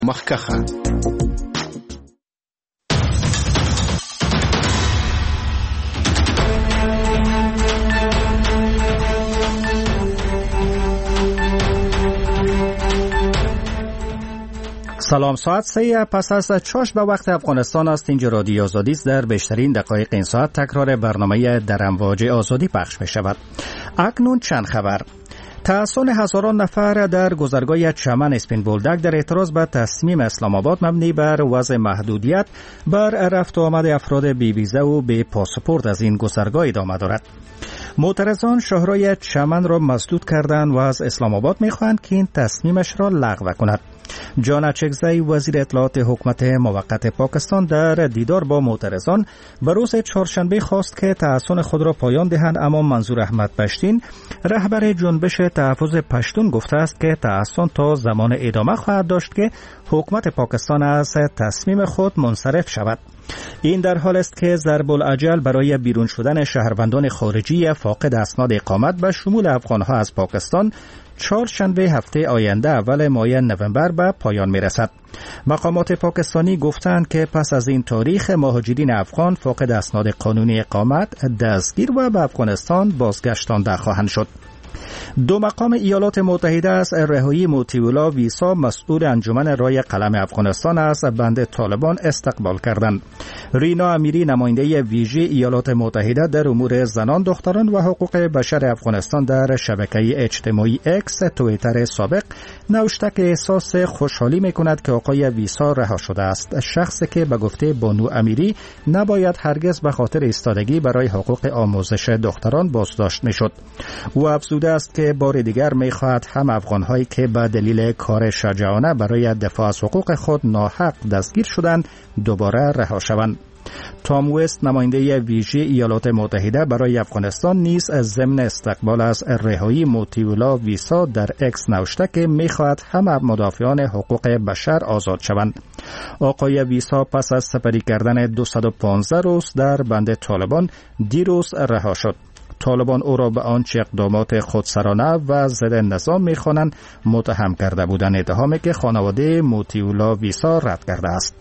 مخکخه سلام، ساعت 3 پس از چاش به وقت افغانستان است. اینجا رادیو آزادی است. در بیشترین دقایق این ساعت تکرار برنامه در امواج آزادی پخش می شود. اکنون چند خبر. تحصن هزاران نفر در گذرگاه چمن اسپین بولدک در اعتراض به تصمیم اسلام آباد مبنی بر وضع محدودیت بر رفت و آمد افراد بی ویزا و بی پاسپورت از این گذرگاه ادامه دارد. معترضان شاهراه چمن را مسدود کردند و از اسلام آباد می‌خواهند که این تصمیمش را لغو کند. جان اچکزی وزیر اطلاعات حکومت موقت پاکستان در دیدار با معترضان به روز چهارشنبه خواست که تحصن خود را پایان دهند، اما منظور احمد پشتین رهبر جنبش تحفظ پشتون گفته است که تحصن تا زمان ادامه خواهد داشت که حکومت پاکستان از تصمیم خود منصرف شود. این در حال است که ضرب الاجل برای بیرون شدن شهروندان خارجی فاقد اسناد اقامت به شمول افغانها از پاکستان چهارشنبه هفته آینده اول ماه نوامبر به پایان میرسد. مقامات پاکستانی گفتند که پس از این تاریخ مهاجرین افغان فاقد اسناد قانونی اقامت دستگیر و به افغانستان بازگشتانده خواهند شد. دو مقام ایالات متحده از رهایی موتیولا ویسا مسئول انجمن رای قلم افغانستان از بند طالبان استقبال کردند. رینا امیری نماینده ویژه ایالات متحده در امور زنان، دختران و حقوق بشر افغانستان در شبکه اجتماعی اکس توییتر سابق نوشته که احساس خوشحالی می‌کند که آقای ویسا رها شده است. شخصی که به گفته بانو امیری نباید هرگز به خاطر ایستادگی برای حقوق آموزش دختران بازداشت می‌شد. او افزوده است که بار دیگر می‌خواهد هم افغان‌هایی که به دلیل کار شجاعانه برای دفاع از حقوق خود ناحق دستگیر شدند دوباره رها شوند. تام وست نماینده ویژه ایالات متحده برای افغانستان نیز از ضمن استقبال از رهایی موتیولا ویسا در اکس نوشته که می‌خواهد همه مدافعان حقوق بشر آزاد شوند. آقای ویسا پس از سپری کردن 215 روز در بند طالبان دیروز رها شد. طالبان او را به آنچه اقدامات خودسرانه و ضد نظام می‌خوانند متهم کرده بودند، اتهامی که خانواده موتیولا ویسا رد کرده است.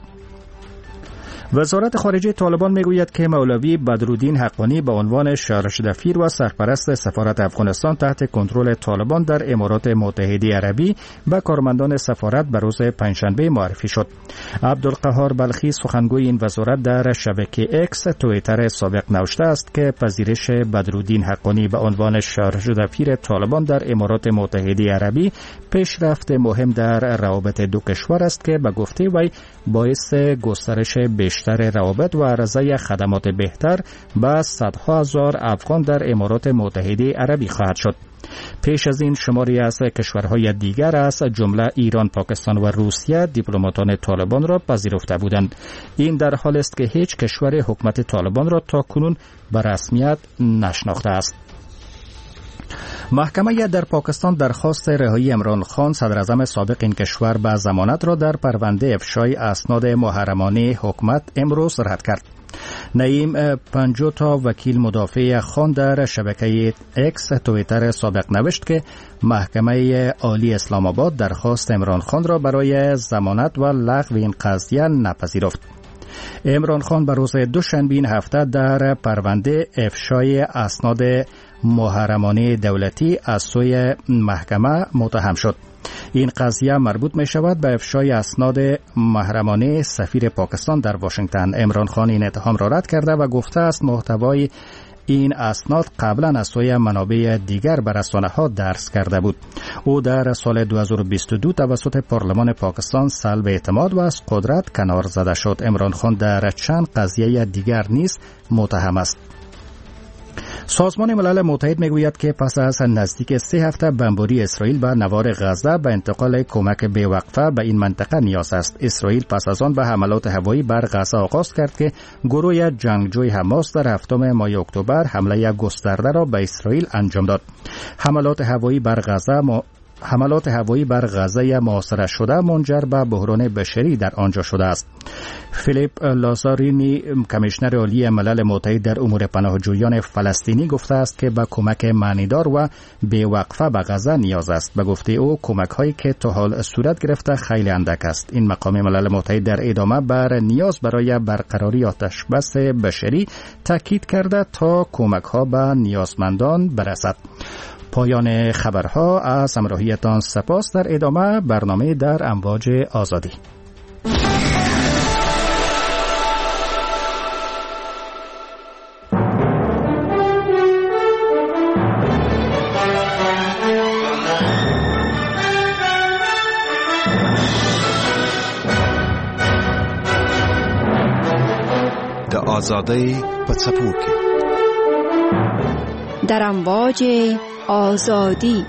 وزارت خارجه طالبان میگوید که مولوی بدرالدین حقانی به عنوان شارژ دفیر و سرپرست سفارت افغانستان تحت کنترل طالبان در امارات متحده عربی به کارمندان سفارت به روز پنجشنبه معرفی شد. عبدالقهار بلخی سخنگوی این وزارت در شبکه اکس توییتر سابق نوشته است که پذیرش بدرالدین حقانی به عنوان شارژ دفیر طالبان در امارات متحده عربی پیشرفت مهم در روابط دو کشور است که به گفته وی باعث گسترش بیشتر روابط و عرضه خدمات بهتر به صدها هزار افغان در امارات متحده عربی خواهد شد. پیش از این شماری از کشورهای دیگر از جمله ایران، پاکستان و روسیه دیپلماتان طالبان را پذیرفته بودند. این در حال است که هیچ کشور حکومت طالبان را تاکنون به رسمیت نشناخته است. محکمه در پاکستان درخواست رهایی عمران خان صدراعظم سابق این کشور به ضمانت را در پرونده افشای اسناد محرمانه حکومت امروز رد کرد. نعیم 50 تا وکیل مدافع خان در شبکه اکس توییتر سابق نوشت که محکمه عالی اسلام آباد درخواست عمران خان را برای ضمانت و لغو این قضیه نپذیرفت. عمران خان به روز دوشنبه این هفته در پرونده افشای اسناد محرمانه دولتی از سوی محکمه متهم شد. این قضیه مربوط می شود به افشای اسناد محرمانه سفیر پاکستان در واشنگتن. عمران خان این اتهام را رد کرده و گفته است محتوای این اسناد قبلا از سوی منابع دیگر به رسانه‌ها درس کرده بود. او در سال 2022 توسط پارلمان پاکستان سلب اعتماد و از قدرت کنار زده شد. عمران خان در چند قضیه دیگر نیز متهم است. سازمان ملل متحد میگوید که پس از نزدیک 3 هفته بمباری اسرائیل به نوار غزه به انتقال کمک بی‌وقفه به این منطقه نیاز است. اسرائیل پس از آن به حملات هوایی بر غزه آغاز کرد که گروه جنگجوی حماس در 7 ماه اکتبر حمله گسترده را به اسرائیل انجام داد. حملات هوایی بر غزه حملات هوایی بر غزه محاصره شده منجر به بحران بشری در آنجا شده است. فیلیپ لازارینی، کمیشنر عالی ملل متحد در امور پناهجویان فلسطینی، گفته است که به کمک معنیدار و بی‌وقفه به غزه نیاز است. به گفته او کمک‌هایی که تا حال صورت گرفته خیلی اندک است. این مقام ملل متحد در ادامه بر نیاز برای برقراری آتشبس بشری تاکید کرده تا کمک‌ها به نیازمندان برسد. پایان خبرها. از همراهیتان سپاس. در ادامه برنامه در امواج آزادی. د آزادی په څپو کې در امواج آزادی.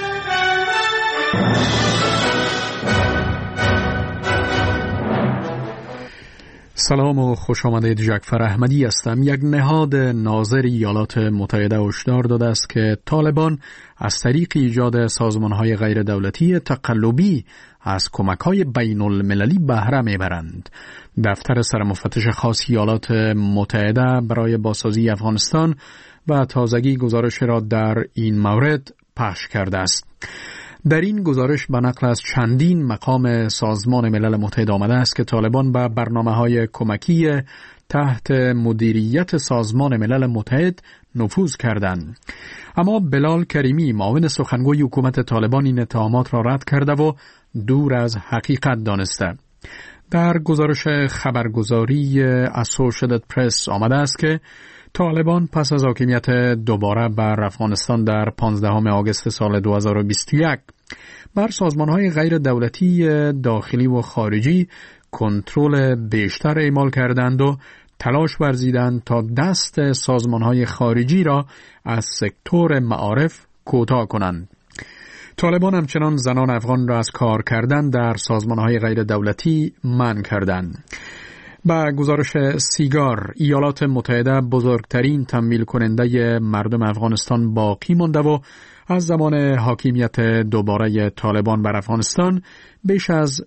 سلام و خوش آمدید. جعفر احمدی هستم. یک نهاد ناظر ایالات متحده هشدار داده است که طالبان از طریق ایجاد سازمان‌های غیر دولتی تقلبی از کمک‌های بین المللی بهره می‌برند. دفتر سرمفتش خاص ایالات متحده برای بازسازی افغانستان و تازگی گزارش را در این مورد پخش کرده است. در این گزارش به نقل از چندین مقام سازمان ملل متحد آمده است که طالبان به برنامه‌های کمکی تحت مدیریت سازمان ملل متحد نفوذ کردند. اما بلال کریمی، معاون سخنگوی حکومت طالبان، این اتهامات را رد کرده و دور از حقیقت دانسته. در گزارش خبرگزاری اسوشییتد پرس آمده است که طالبان پس از حاکمیت دوباره بر افغانستان در 15 آگوست سال 2021 بر سازمان‌های غیر دولتی داخلی و خارجی کنترل بیشتر اعمال کردند و تلاش ورزیدند تا دست سازمان‌های خارجی را از سکتور معارف کوتاه کنند. طالبان همچنان زنان افغان را از کار کردن در سازمان‌های غیر دولتی منع کردند. با گزارش سیگار، ایالات متحده بزرگترین تمویل کننده مردم افغانستان باقی مانده و از زمان حاکمیت دوباره طالبان بر افغانستان بیش از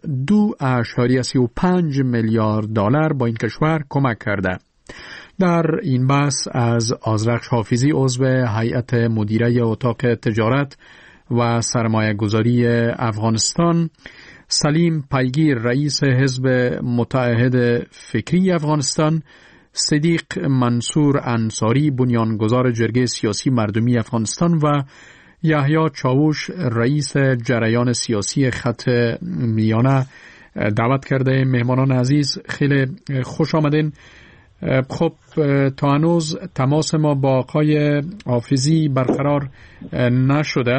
2.35 میلیارد دلار با این کشور کمک کرده. در این بحث از آذرخش حافظی، عضو هیئت مدیره اتاق تجارت و سرمایه گذاری افغانستان، سلیم پیگیر، رئیس حزب متحد فکری افغانستان، صدیق منصور انصاری، بنیانگذار جرگه سیاسی مردمی افغانستان و یحیی چاوش، رئیس جریان سیاسی خط میانه دعوت کرده. مهمانان عزیز خیلی خوش آمدین. خب تا هنوز تماس ما با آقای حافظی برقرار نشده.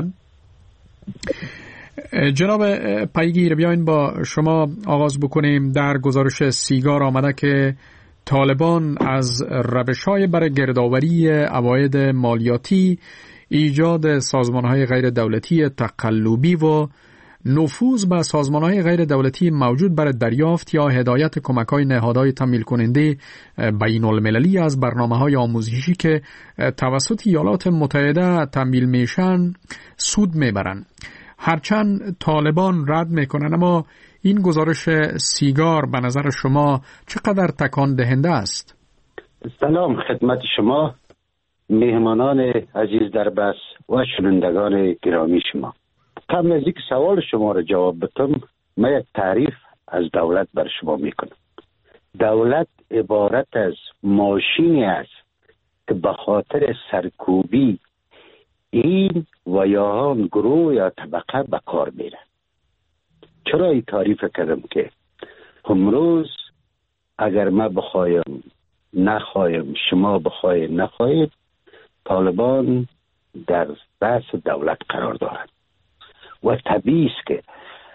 جناب پیگیر، بیاین با شما آغاز بکنیم. در گزارش سیگار آمده که طالبان از روش‌های برای گردآوری عواید مالیاتی، ایجاد سازمان‌های غیر دولتی تقلبی و نفوذ به سازمان‌های غیر دولتی موجود برای دریافت یا هدایت کمک‌های نهادهای تمویل کننده بین‌المللی از برنامه‌های آموزشی که توسط ایالات متحده تمویل میشن سود میبرن. هرچند طالبان رد میکنن، اما این گزارش سیگار به نظر شما چقدر تکان دهنده است؟ سلام خدمت شما، مهمانان عزیز در بس و شنوندگان گرامی شما. قبل از اینکه سوال شما را جواب بدم، من یک تعریف از دولت بر شما میکنم. دولت عبارت از ماشینی است که به خاطر سرکوبی این و یا آن گروه یا طبقه به کار میره. چرا این تعریف کردم که امروز اگر من بخوایم نخوایم، شما بخواید نخواید، طالبان در بحث دولت قرار دارند و طبیعی است که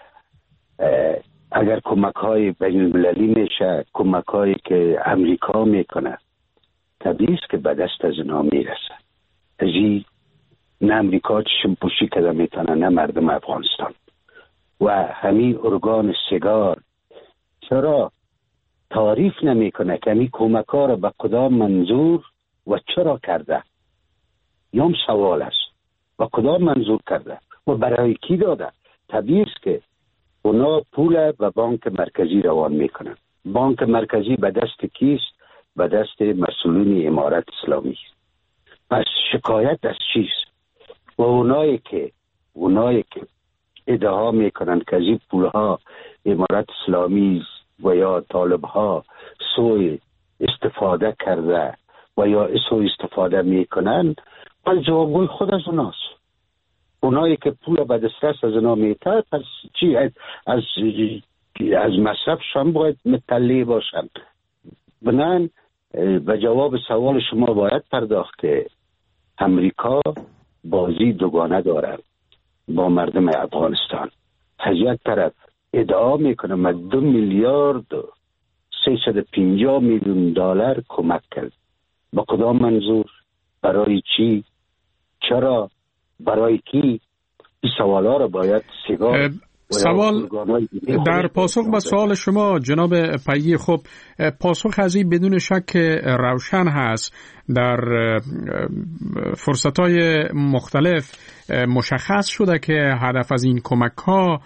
اگر کمک های بین المللی میشه، کمک هایی که امریکا میکنه، طبیعی است که به دست از اینا میرسه. از این نه امریکا چشم پوشی کده میتونه، نه مردم افغانستان. و همین ارگان سیگار چرا تعریف نمیکنه که همین کمک ها را به کدام منظور و چرا کرده؟ یوم سوال است. به کدام منظور کرده؟ و و برای کی داده؟ طبیعی است که اونا پول به بانک مرکزی روان میکنن. بانک مرکزی به دست کیست؟ به دست مسئولین امارت اسلامی. پس شکایت از چیست؟ و اونایی که ادعا میکنن که از این پولها امارت اسلامی و یا طالبها سوء استفاده کرده و یا سوء استفاده میکنن، پس جوابگوی خود از اوناست. اونایی که پول به دسترس از اونا میته، پس چی؟ از مصرفشان باید مطلع باشن. بنان به جواب سوال شما باید پرداخت که امریکا بازی دوگانه داره با مردم افغانستان. از یک طرف ادعا میکنه ما 2 میلیارد و 350 میلیون دلار کمک کرد. با کدام منظور؟ برای چی؟ چرا؟ برای کی؟ این سوالا رو باید سوال در پاسخ به سوال شما جناب پیگیر، خب پاسخ از این بدون شک روشن هست. در فرصتهای مختلف مشخص شده که هدف از این کمک ها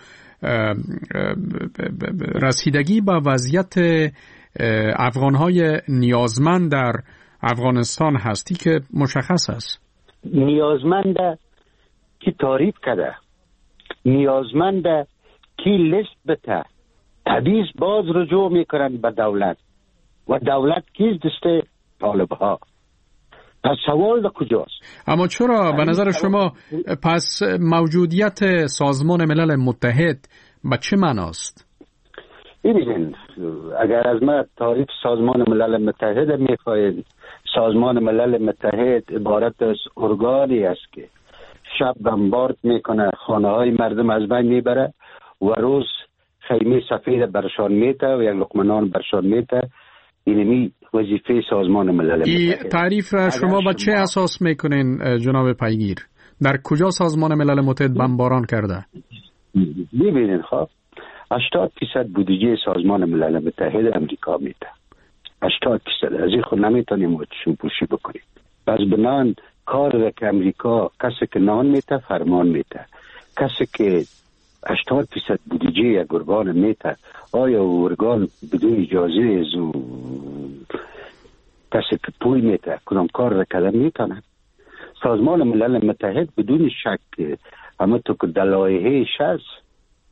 رسیدگی به وضعیت افغانهای نیازمند در افغانستان هستی که مشخص است. نیازمند کی تعریف کرده؟ نیازمند کی لیست بته؟ حدیث باز رجوع میکنن به دولت و دولت کیست؟ دسته طالبها. پس سوال در کجاست؟ اما چرا به نظر شما پس موجودیت سازمان ملل متحد به چه معناست؟ ببینید، اگر از ما تعریف سازمان ملل متحد میخواهید، سازمان ملل متحد عبارت از ارگانی است که شب بمبارد میکنه، خانه های مردم از بین میبره و روز خیمه سفید برشان میته و یک لقمه نان برشان میته. اینمی وظیفه سازمان ملل متحد. تعریف را شما با چه اساس میکنین جناب پیگیر؟ در کجا سازمان ملل متحد بمباران کرده؟ ببینید، خب 80% بودجه سازمان ملل متحد امریکا میده. 80% از این خود نمیتونیم چون پوشی بکنیم. پس بنان کار که امریکا کسی که نان میته فرمان میته، کسی که 80% بودجه یک ارگان میته، آیا ارگان بدون اجازه از کسی که پول میته کدام کار را کردن میتونه؟ سازمان ملل متحد بدون شک همه تو که دلایحش هست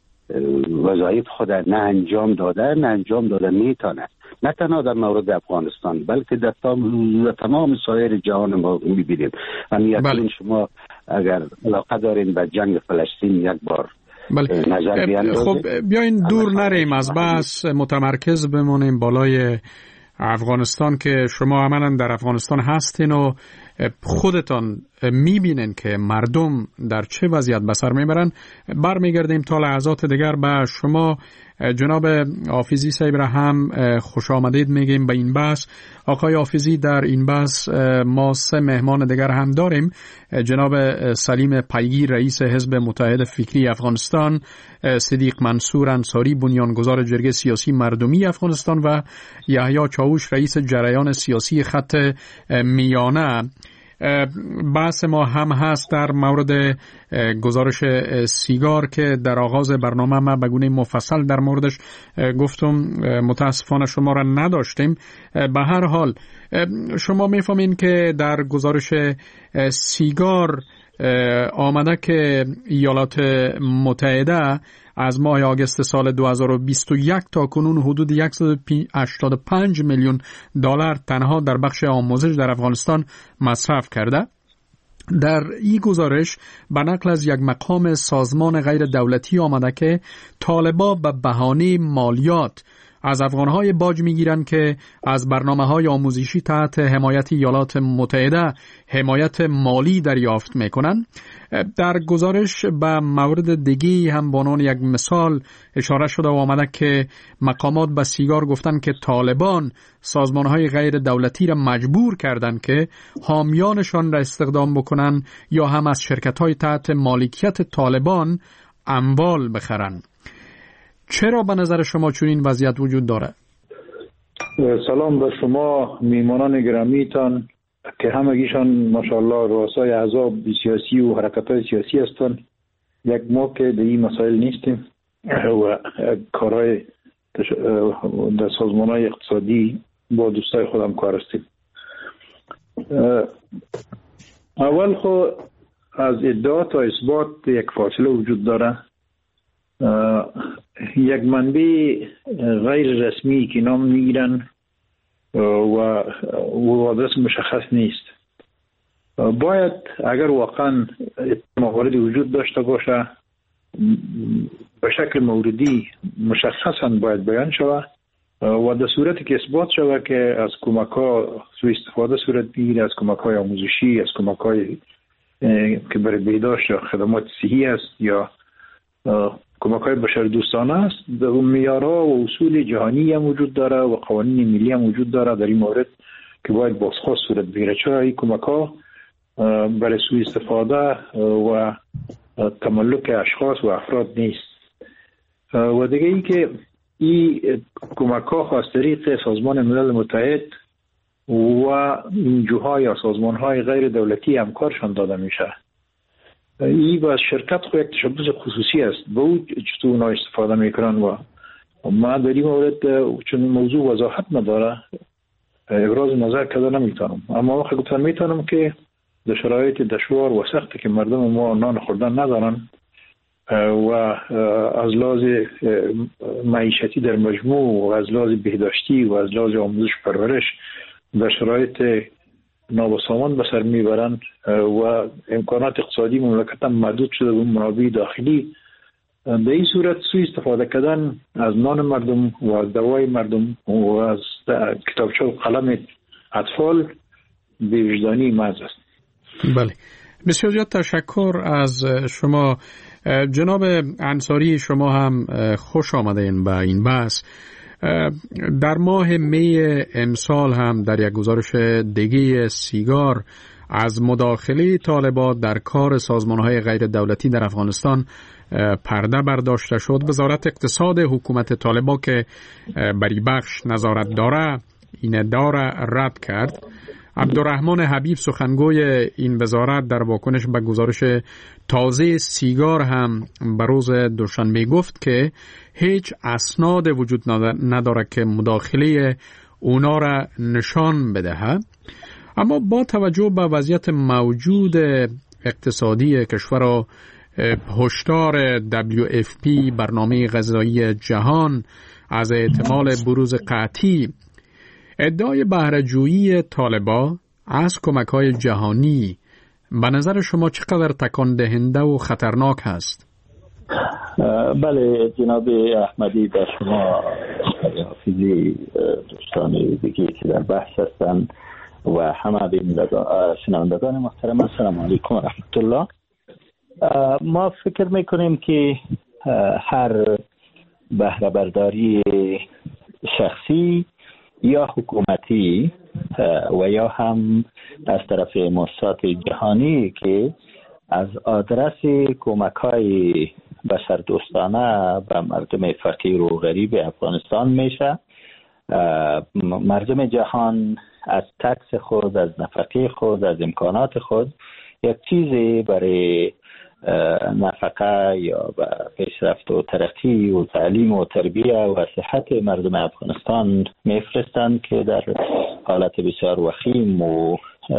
وظایف خود نه انجام داده میتونه، نه تنها در مورد افغانستان بلکه در تمام سایر جهان ما میبینیم. همین شما اگر علاقه دارین به جنگ فلسطین یک بار نظر بیاندازید. خب بیاین دور نریم از بحث، متمرکز بمونیم بالای افغانستان که شما عملا در افغانستان هستین و خودتان میبینین که مردم در چه وضعیت به سر میبرن. برمیگردیم تا لحظات دیگر به شما جناب حافظی صاحب را هم خوش آمدید میگیم به این بحث. آقای حافظی، در این بحث ما 3 مهمان دیگر هم داریم. جناب سلیم پیگیر رئیس حزب متحد فکری افغانستان، صدیق منصور انصاری بنیانگذار جرگه سیاسی مردمی افغانستان و یحیی چاوش رئیس جریان سیاسی خط میانه. بحث ما هم هست در مورد گزارش سیگار که در آغاز برنامه ما به گونه مفصل در موردش گفتم، متاسفانه شما را نداشتیم. به هر حال شما میفهمین که در گزارش سیگار آمده که ایالات متحده از ماه آگوست سال 2021 تا کنون حدود 185 میلیون دلار تنها در بخش آموزش در افغانستان مصرف کرده. در این گزارش به نقل از یک مقام سازمان غیر دولتی آمده که طالبان به بهانه مالیات از افغانهای باج میگیرند که از برنامه‌های آموزشی تحت حمایت ایالات متحده حمایت مالی دریافت میکنند. در گزارش به مورد دیگی هم به عنوان یک مثال اشاره شده و آمده که مقامات به سیگار گفتند که طالبان سازمانهای غیر دولتی را مجبور کردند که حامیانشان را استخدام بکنند یا هم از شرکت‌های تحت مالکیت طالبان اموال بخرند. چرا به نظر شما چنین وضعیت وجود داره؟ سلام به شما میهمانان گرامیتان که همگیشان ماشاءالله رؤسای احزاب سیاسی و حرکت‌های سیاسی هستند یک ما که در این مسائل نیستیم و کارهای در سازمان‌های اقتصادی با دوستای خودم کار هستیم. اول خود از ادعا تا اثبات یک فاصله وجود داره. یک منبع غیر رسمی که نام میگیرن و آدرس مشخص نیست. باید اگر واقعا مواردی وجود داشته باشه به شکل موردی مشخصا باید بیان شود و در صورتی که اثبات شود که از کمک ها سوء استفاده صورت میگیره، از کمک های آموزشی، از کمک های که برای بهداشت یا خدمات صحی است یا کمک های بشر دوستانه است، در معیارها و اصول جهانی هم وجود داره و قوانین ملی هم وجود داره در این مورد که باید بازخواست صورت بگیره. چرا این کمک ها برای سوء استفاده و تملک اشخاص و افراد نیست. و دیگه ای که این کمک ها از طریق سازمان ملل متحد و انجوها یا سازمان های غیر دولتی همکارشان داده میشه. این با شرکت خود یک تشبث خصوصی است به او چطور اونا استفاده میکنن و ما در این مورد چون موضوع وضاحت نداره ابراز نظر کرده نمیتونم. اما وقت گفتن میتونم که در شرایط دشوار و سختی که مردم ما نان خوردن ندارن و از لحاظ معیشتی در مجموع و از لحاظ بهداشتی و از لحاظ آموزش پرورش در شرایط نابسامان به سر میبرند و امکانات اقتصادی مملکت هم محدود شده به منابع داخلی، به این صورت سوء استفاده کردن از نان مردم و از دوای مردم و از کتابچه و قلم اطفال بی‌وجدانی محض است. بله، بسیار زیاد تشکر از شما جناب انصاری. شما هم خوش آمدین به این بحث. در ماه می امسال هم در یک گزارش دیگه سیگار از مداخله طالبان در کار سازمان‌های غیر دولتی در افغانستان پرده برداشته شد. وزارت اقتصاد حکومت طالبان که بری بخش نظارت داره این ادعا را رد کرد. عبدالرحمن حبیب سخنگوی این وزارت در واکنش به گزارش تازه سیگار هم به روز دوشنبه گفت که هیچ اسناد وجود نداره که مداخله اونا را نشان بدهد. اما با توجه به وضعیت موجود اقتصادی کشور و هشدار WFP برنامه غذایی جهان از احتمال بروز قحطی، ادعای بهره‌جویی طالبان از کمک‌های جهانی به نظر شما چقدر تکان دهنده و خطرناک است؟ بله جناب احمدی، به شما حافظی، دوستان دیگه که در بحث هستند و همه شنوندگان محترم، السلام علیکم و رحمت الله. ما فکر میکنیم که هر بهره برداری شخصی یا حکومتی و یا هم از طرف مؤسسات جهانی که از آدرس کمک‌های بشردوستانه به مردم فقیر و غریب افغانستان میشه، مردم جهان از تکس خود، از نفقه خود، از امکانات خود یک چیزی برای نفقه یا به پیشرفت و ترقی و تعلیم و تربیه و صحت مردم افغانستان میفرستند که در حالت بسیار وخیم و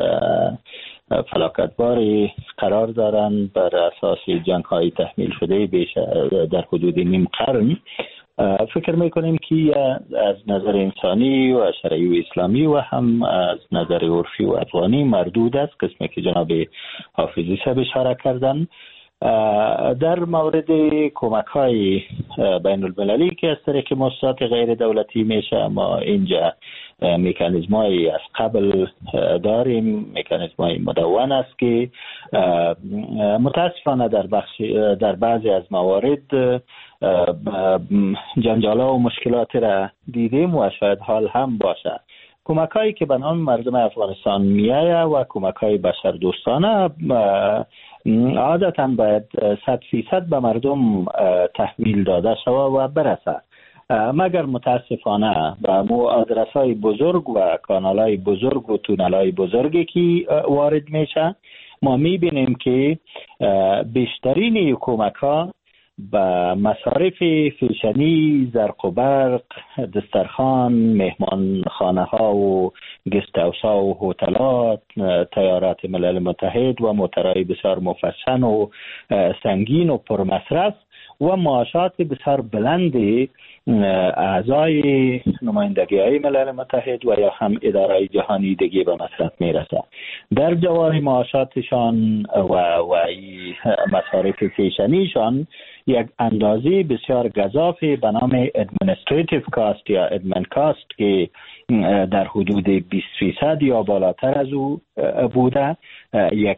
فلاکتباری قرار دارند بر اساس جنگ های تحمیل شده بیش در حدود نیم قرن. فکر میکنیم که از نظر انسانی و شرعی و اسلامی و هم از نظر عرفی و افغانی مردود است، قسمی که جناب حافظی صاحب اشاره کردن. در مورد کمک های بین المللی که از طریق مؤسسات غیر دولتی میشه، ما اینجا مکانیزم های از قبل داریم، مکانیزم های مدون است که متاسفانه در بعضی از موارد جنجالا و مشکلات را دیدیم و شاید حال هم باشه. کمک هایی که به نام مردم افغانستان میایه و کمک های بشردوستانه عادتا باید 100% به مردم تحمیل داده شود و برسه، مگر متاسفانه به مو آدرس های بزرگ و کانال های بزرگ و تونل های بزرگی که وارد میشه ما میبینیم که بیشترین کمک ها به مصارف فیشنی، زرق و برق، دسترخوان، مهمان خانه ها و گست هاوس ها و هتلات، طیارات ملل متحد و موترهای بسیار مفصل و سنگین و پرمصرف و معاشات بسیار بلند اعضای نمایندگی های ملل متحد و یا هم اداره جهانی دیگه به مصرف میرسه. در جوار معاشاتشان و مصارف فیشنیشان یک اندازه بسیار گزاف به نام ادمنستریتیو کاست یا ادمن کاست که در حدود 20% یا بالاتر از او بوده، یک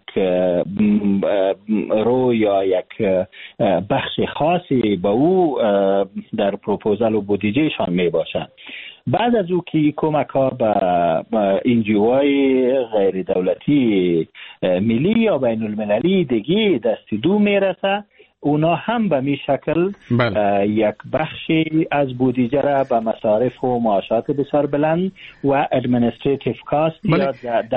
رو یا یک بخش خاصی به او در پروپوزال و بودجهشان می باشد. بعد از او که کمک ها به انجیوهای غیر دولتی ملی یا بین المللی دیگه دست دو می رسه، اونا هم به می شکل یک بخشی از بودجه را به مصارف و معاشات بسیار بلند و ادمنستریتیو کاست یا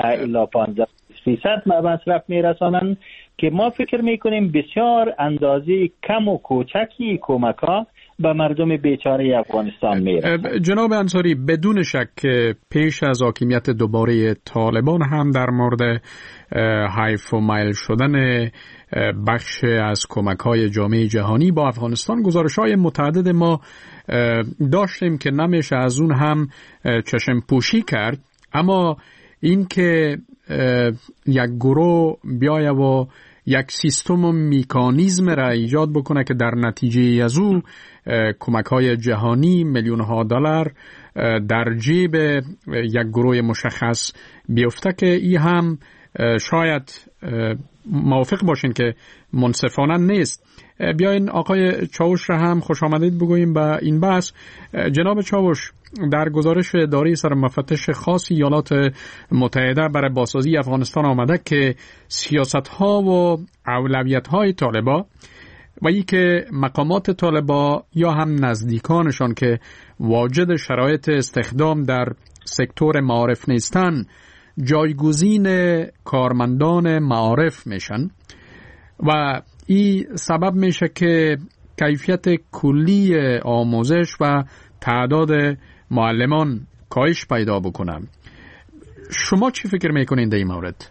10-15% مصرف می رسانند که ما فکر می کنیم بسیار اندازه کم و کوچکی کمک ها به مردم بیچاره افغانستان می رسند. جناب انصاری، بدون شک پیش از حاکمیت دوباره طالبان هم در مورد حیف و مایل شدن بخش از کمک‌های جامعه جهانی با افغانستان گزارش‌های متعدد ما داشتیم که نمیشه از اون هم چشم پوشی کرد، اما این که یک گروه بیایه و یک سیستم و میکانیزم را ایجاد بکنه که در نتیجه از او کمک‌های جهانی میلیون‌ها دلار در جیب یک گروه مشخص بیفته که این هم شاید موافق باشین که منصفانه نیست. بیاین آقای چاوش را هم خوش آمدید بگوییم به این بحث. جناب چاوش، در گزارش اداره سرمفتش خاص ایالات متحده برای بازسازی افغانستان آمده که سیاست‌ها و اولویت‌های طالبان و ای که مقامات طالبان یا هم نزدیکانشان که واجد شرایط استخدام در سکتور معارف نیستن جایگزین کارمندان معارف میشن و این سبب میشه که کیفیت کلی آموزش و تعداد معلمان کاهش پیدا بکنن. شما چی فکر میکنین در این مورد؟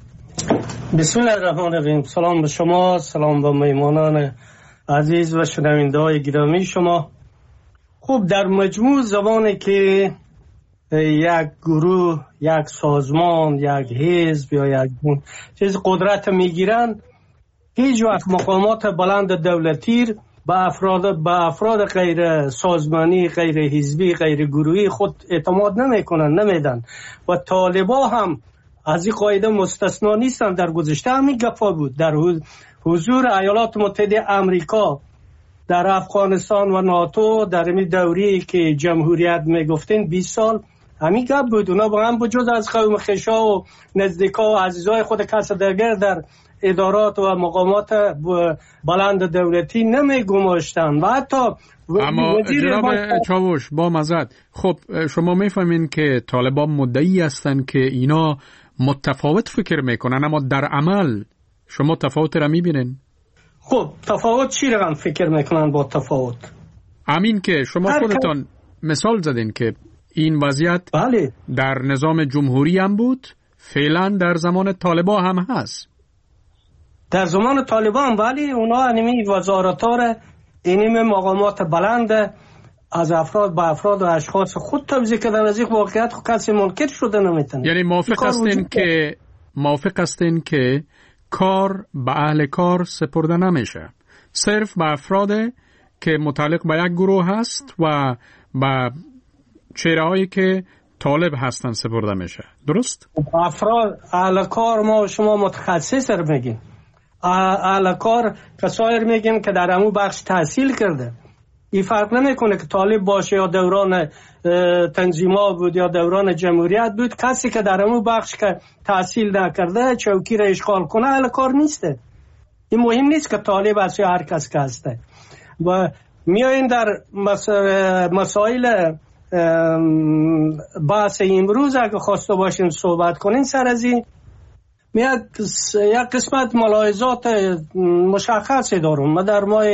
بسم الله الرحمن الرحیم. سلام به شما، سلام به میمانان عزیز و شنونده های گرامی شما. خب در مجموع زمانی که یک گروه، یک سازمان، یک حزب یا یک چیز قدرت میگیرن، هیچ وقت مقامات بلند دولتی به افراد غیر سازمانی، غیر حزبی، غیر گروهی خود اعتماد نمیدن و طالبا هم از این قاعده مستثنا نیستن. در گذشته همین گفا بود. در حضور ایالات متحده آمریکا در افغانستان و ناتو در این دوری که جمهوریت میگفتین 20 سال همین گپ بود. اونا با هم بجز از قوم خشا و نزدیکا و عزیزای خود کس دیگر در ادارات و مقامات بلند دولتی نمیگماشتن و حتی اما جناب چاوش با مزد، خب شما میفهمین که طالبان مدعی هستن که اینا متفاوت فکر میکنن، اما در عمل شما تفاوت را میبینین؟ خب تفاوت چی رقم فکر میکنن با تفاوت؟ همین که شما خودتان مثال زدین که این وضعیت بله در نظام جمهوری هم بود، فعلا در زمان طالبان هم هست. در زمان طالبان ولی اونا انیمی وزارتار اینیم مقامات بلند از افراد به افراد و اشخاص خود توضیح کردن. از این واقعیت کسی منکر شده نمیتونه. یعنی موافق هستین که کار به اهل کار سپرده نمیشه، صرف به افراد که متعلق به یک گروه هست و به چهره‌هایی که طالب هستن سپرده میشه، درست؟ افراد اهل کار ما شما متخصص رو میگیم. اهل کار کسایی رو میگیم که در همون بخش تحصیل کرده. این فرق نمیکنه که طالب باشه یا دوران تنظیمات بود یا دوران جمهوریت بود. کسی که در همون بخش که تحصیل نکرده چوکی را اشغال کنه اهل کار نیسته. این مهم نیست که طالب است یا هر کس که هسته. و میایین در مسائل بحث امروز اگه خواسته باشین صحبت کنین سر از این یک قسمت ملاحظات مشخصی دارم. من در ماه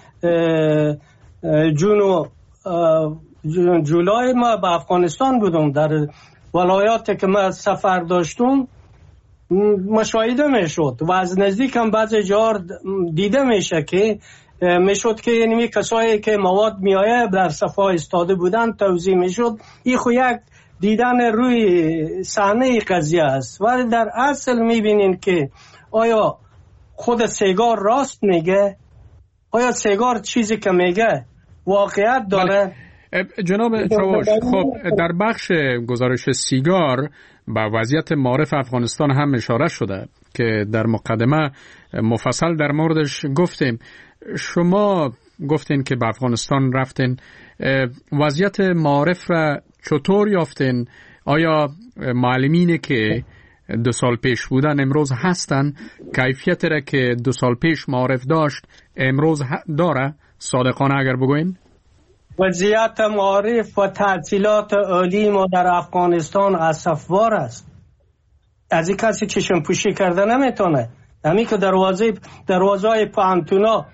جون و جولای ما به افغانستان بودم. در ولایاتی که من سفر داشتم مشاهده میشد و از نزدیک هم بعضی جا دیده میشه که میشد که یعنی کسایی که مواد میایه در صفحه استاده بودن توضیح میشد. این خو یک دیدن روی صحنه قضیه است، ولی در اصل میبینین که آیا خود سیگار راست میگه؟ آیا سیگار چیزی که میگه واقعیت داره؟ جناب چاوش، خب در بخش گزارش سیگار به وضعیت معارف افغانستان هم اشاره شده که در مقدمه مفصل در موردش گفتیم. شما گفتین که به افغانستان رفتین، وضعیت معارف را چطور یافتین؟ آیا معلمینی که 2 سال پیش بودن امروز هستن؟ کیفیت را که 2 سال پیش معارف داشت امروز داره؟ صادقانه اگر بگوین؟ وضعیت معارف و تحصیلات عالی ما در افغانستان اسفبار است. از این کسی چشم پوشی کرده نمیتونه. همین که دروازه پانتونا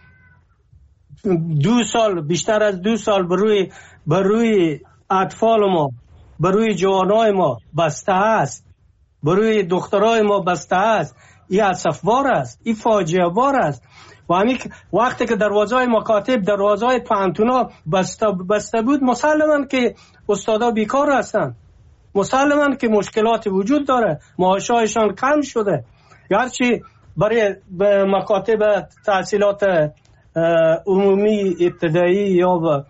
2 سال، بیشتر از 2 سال بروی اطفال ما، بروی جوانای ما بسته است، بروی دخترای ما بسته است. این اسفبار است، این فاجعه بار است. و همین وقتی که دروازه مکاتب، دروازه پانتونا بسته بود، مسلماً که استادا بیکار هستند، مسلماً که مشکلات وجود داره، معاشایشان کم شده. گرچه برای مکاتب تحصیلات عمومی ابتدایی یا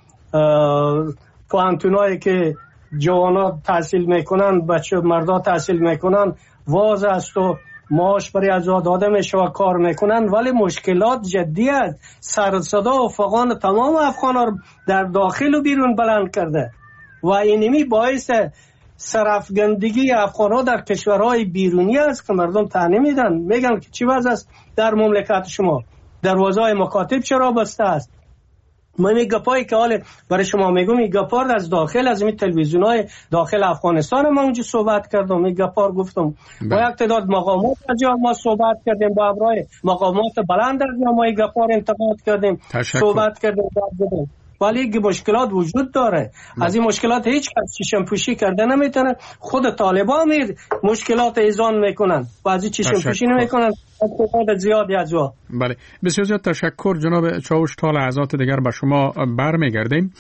پانتونایی که جوانا تحصیل میکنن، بچه مردا تحصیل میکنن، واز است و معاش برای از داده میشه و کار میکنن، ولی مشکلات جدی است. سر صدا و فغان تمام افغان‌ها در داخل و بیرون بلند کرده و اینمی باعث سرافگندگی افغان‌ها در کشورهای بیرونی است که مردم طعنه میدن، میگن که چی وضع است در مملکت شما، دروازه‌های مکاتب چرا بسته است؟ من این گپایی که حالا برای شما میگم، این گپار از داخل از این تلویزیون‌های داخل افغانستان من اونجا صحبت کردم، این گپار گفتم با یک تعداد مقامات از ما صحبت کردیم، با ابرای مقامات بلند از ما این گپار انتقاد کردیم، صحبت کردیم، ولی مشکلات وجود داره. از این مشکلات هیچ کس چشم پوشی کرده نمیتونه. خود طالبان مشکلات ایزان میکنن و از این چشم پوشی نمیکنن. زیادی از وا. بله، بسیار زیاد تشکر جناب چاوش. تا لحظات دیگر به شما برمیگردیم.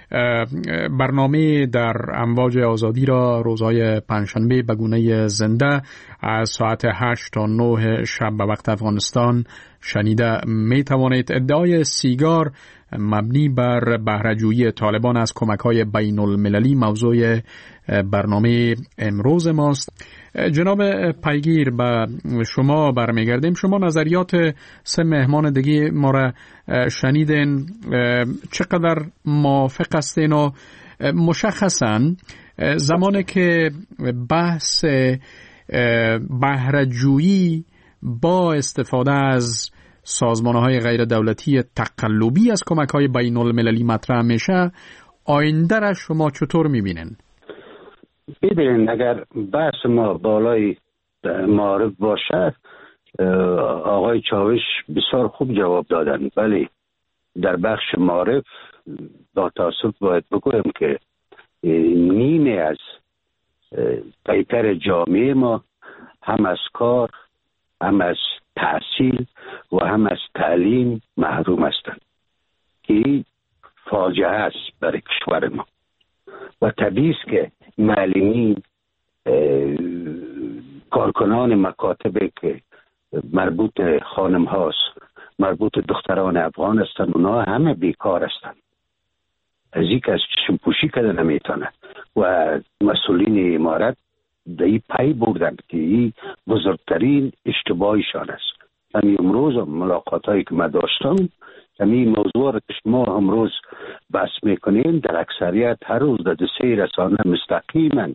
برنامه در امواج آزادی را روزهای پنجشنبه به گونه زنده از ساعت 8 تا 9 شب به وقت افغانستان شنیده می توانید. ادعای سیگار مبنی بر بهره‌جویی طالبان از کمک‌های بین المللی موضوع برنامه امروز ماست. جناب پیگیر، به شما برمیگردیم. شما نظریات 3 مهمان دیگه ما را شنیدین، چقدر موافق هستین و مشخصاً زمانی که بحث بهره‌جویی با استفاده از سازمان‌های غیر دولتی تقلبی از کمک‌های بین المللی مطرح میشه، آینده را شما چطور می‌بینین؟ ببینید، اگر بحث ما بالای معارف باشه، آقای چاوش بسیار خوب جواب دادن، ولی در بخش معارف با تاسف باید بگویم که نیمه از پیکر جامعه ما هم از کار، هم از تحصیل و هم از تعلیم محروم هستند. این فاجعه است برای کشور ما و طبیعی است که معلمین، کارکنان مکاتب که مربوط خانم هاست، مربوط دختران افغان هستند، اونا همه بیکار هستند. از این که از چشم پوشی کرده نمیتونه و مسئولین امارت در این پی بردن که این بزرگترین اشتباهشان است. همین امروز ملاقات هایی که من داشتم، همین موضوع را که شما امروز بحث میکنین، در اکثریت هر روز در 2-3 رسانه مستقیما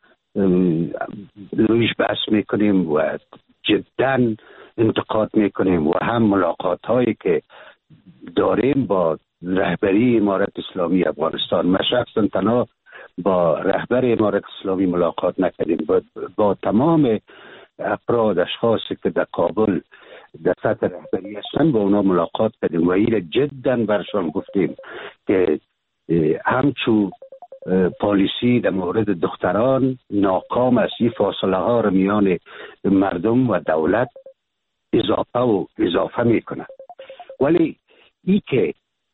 رویش بحث میکنیم و جدا انتقاد میکنیم و هم ملاقات هایی که داریم با رهبری امارت اسلامی افغانستان. من شخصا تنها با رهبر امارت اسلامی ملاقات نکردیم، با تمام افراد اشخاصی که در کابل در سطح رهبری هستن با اونا ملاقات کردیم و این جدا برشان گفتیم که همچون پالیسی در مورد دختران ناکام است. این فاصله ها رو میان مردم و دولت اضافه میکنه. ولی ای که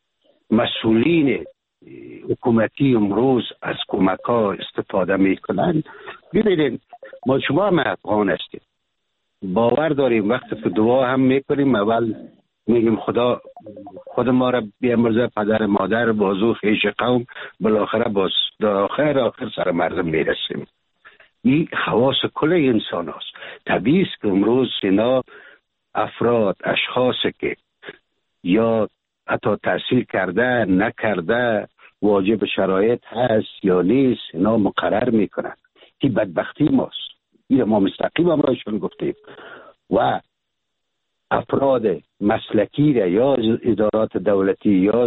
مسئولین حکومتی امروز از کمک ها استفاده میکنن، ببینید ما شما هم افغان هستیم، باور داریم وقتی که دعا هم میکنیم اول میگیم خود ما را بیامرزه پدر مادر بازو خیش قوم، بالاخره باز در آخر سر مردم میرسیم. این خواص کل انسان هست. طبیعی است که امروز اینا افراد اشخاصی که یا حتی تحصیل کرده نکرده واجب شرایط هست یا نیست اینا مقرر میکنن. این بدبختی ماست. این ما مستقیم امرایشون گفتیم و افراد مسلکی را یا ادارات دولتی یا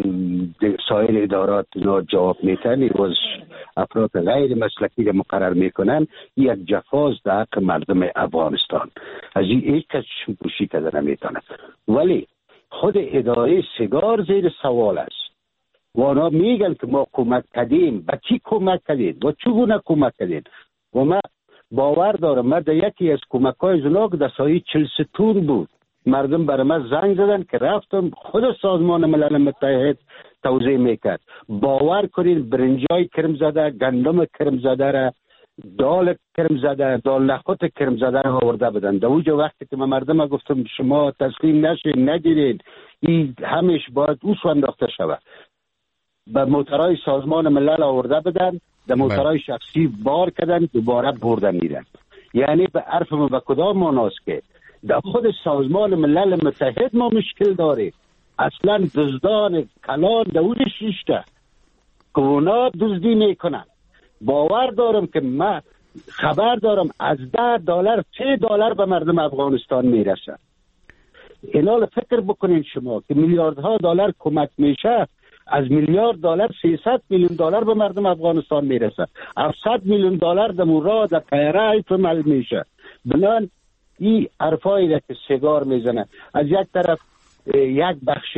سایر ادارات جواب میتن و افراد غیر مسلکی را مقرر میکنن. یک جفاز در حق مردم افغانستان. از این هیچ کس پوشی کرده نمیتونه. ولی خود اداره سیگار زیر سوال است و آنها میگن که ما کمک کردیم. به چی کمک کردیم و چگونه کمک کردیم؟ و من باور دارم من در یکی از کمک های زناک در سایه 40 ستون بود. مردم برای من زنگ زدن که رفتم خود سازمان ملل متحد توضیح میکرد. باور کنید برنجای کرم زده، گندم کرم زده را، دال کرم زده، دال نخود کرم زده را آورده بدن. در اوج وقتی که من مردم گفتم شما تسلیم نشین نگیرید این همیش باید اوسو انداخته شود، به موترهای سازمان ملل آورده بدن، در موترهای شخصی بار کردن دوباره بردن میرن. یعنی به عرف ما به کدام معناست که در خود سازمان ملل متحد ما مشکل داریم. اصلا دزدان کلان دوری شیشته که اونا دزدی میکنن. باور دارم که من خبر دارم از $10 $3 به مردم افغانستان میرسن. اینال فکر بکنین شما که میلیاردها دلار کمک میشه، از $1 میلیارد $300 میلیون به مردم افغانستان میرسه. $700 میلیون در مورد در قیره فمل میشه. بنان این حرفایی را که سیگار میزنه از یک طرف یک بخش